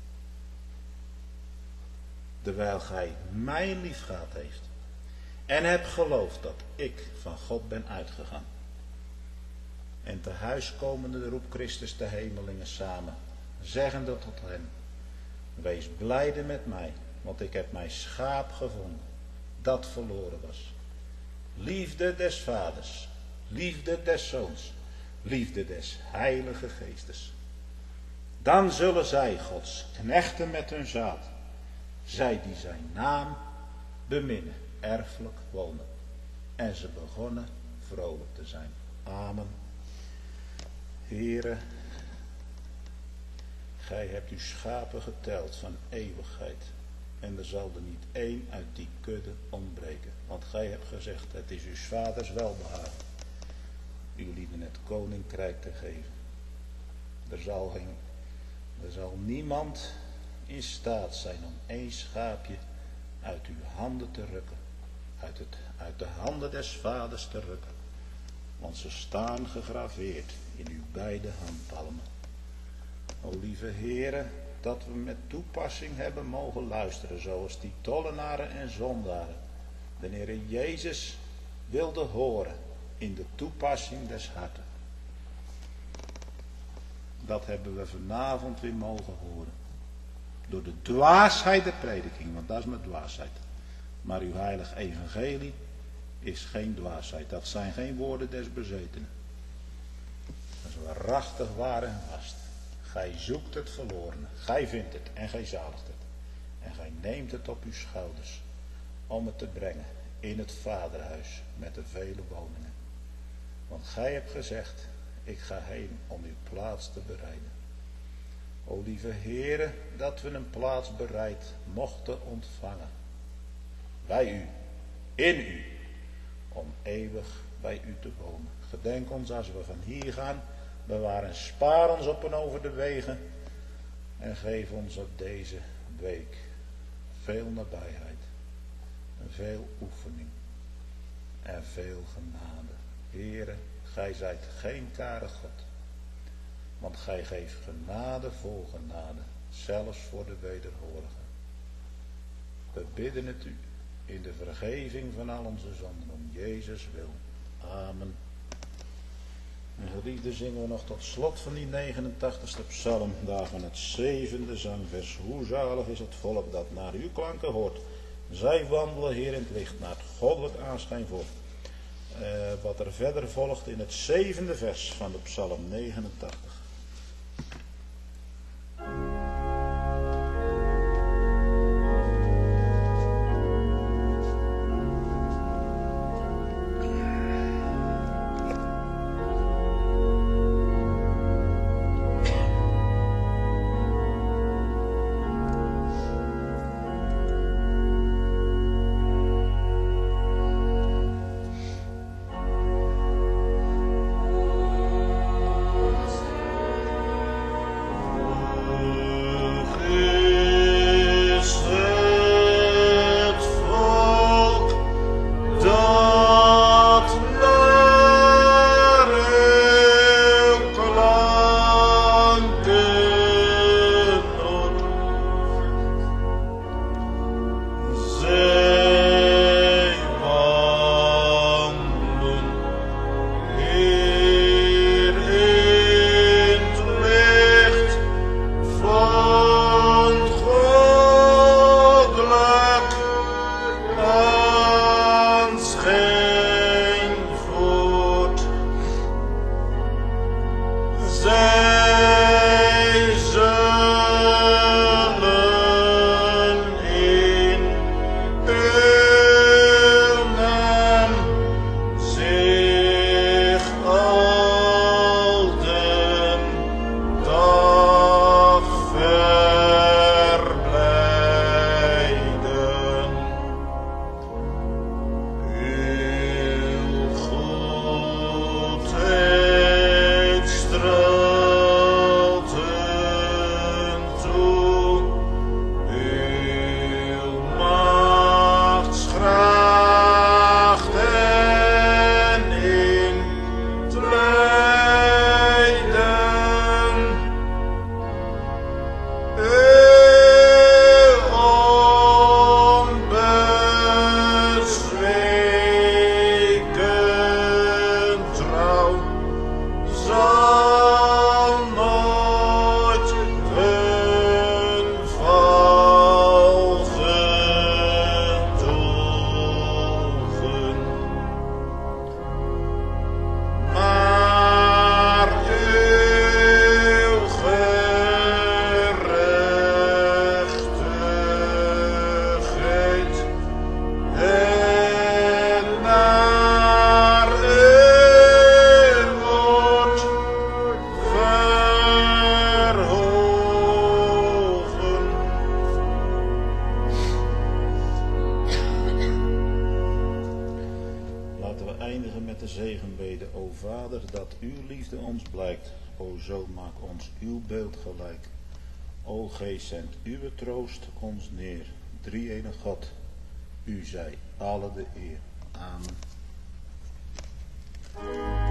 [SPEAKER 1] Terwijl gij mij lief gehad heeft. En hebt geloofd dat ik van God ben uitgegaan. En te huis komende roept Christus de hemelingen samen. Zeggende tot hen. Wees blijde met mij. Want ik heb mijn schaap gevonden. Dat verloren was. Liefde des vaders. Liefde des zoons. Liefde des heilige geestes. Dan zullen zij Gods knechten met hun zaad. Zij die zijn naam beminnen, erfelijk wonen. En ze begonnen vrolijk te zijn. Amen. Heere, gij hebt uw schapen geteld van eeuwigheid. En er zal er niet één uit die kudde ontbreken. Want gij hebt gezegd, het is uw vaders welbehagen. Uw lieden het koninkrijk te geven. Er zal, geen, er zal niemand in staat zijn om één schaapje uit uw handen te rukken. Uit, het, uit de handen des vaders te rukken. Want ze staan gegraveerd in uw beide handpalmen. O lieve Heere, dat we met toepassing hebben mogen luisteren, zoals die tollenaren en zondaren de Heere Jezus wilde horen in de toepassing des harten. Dat hebben we vanavond weer mogen horen. Door de dwaasheid der prediking, want dat is met dwaasheid. Maar uw heilig evangelie is geen dwaasheid. Dat zijn geen woorden des bezetenen. Dat is waarachtig waar en vast. Gij zoekt het verlorene, gij vindt het en gij zaligt het. En gij neemt het op uw schouders om het te brengen in het vaderhuis met de vele woningen. Want gij hebt gezegd, ik ga heen om uw plaats te bereiden. O lieve Heere, dat we een plaats bereid mochten ontvangen. Bij u, in u, om eeuwig bij u te wonen. Gedenk ons als we van hier gaan, bewaar en spaar ons op en over de wegen. En geef ons op deze week veel nabijheid, en veel oefening en veel genade. Heere, gij zijt geen kare God. Want gij geeft genade vol genade, zelfs voor de wederhorigen. We bidden het u in de vergeving van al onze zonden om Jezus wil. Amen. En geliefde, zingen we nog tot slot van die negenentachtigste psalm, daar van het zevende zangvers. Hoe zalig is het volk dat naar uw klanken hoort. Zij wandelen, Heer, in het licht, naar het goddelijk aanschijn voort. Uh, wat er verder volgt in het zevende vers van de Psalm negenentachtig. O Geest, zendt uw troost ons neer. Drie-enige God, u zij alle de eer. Amen.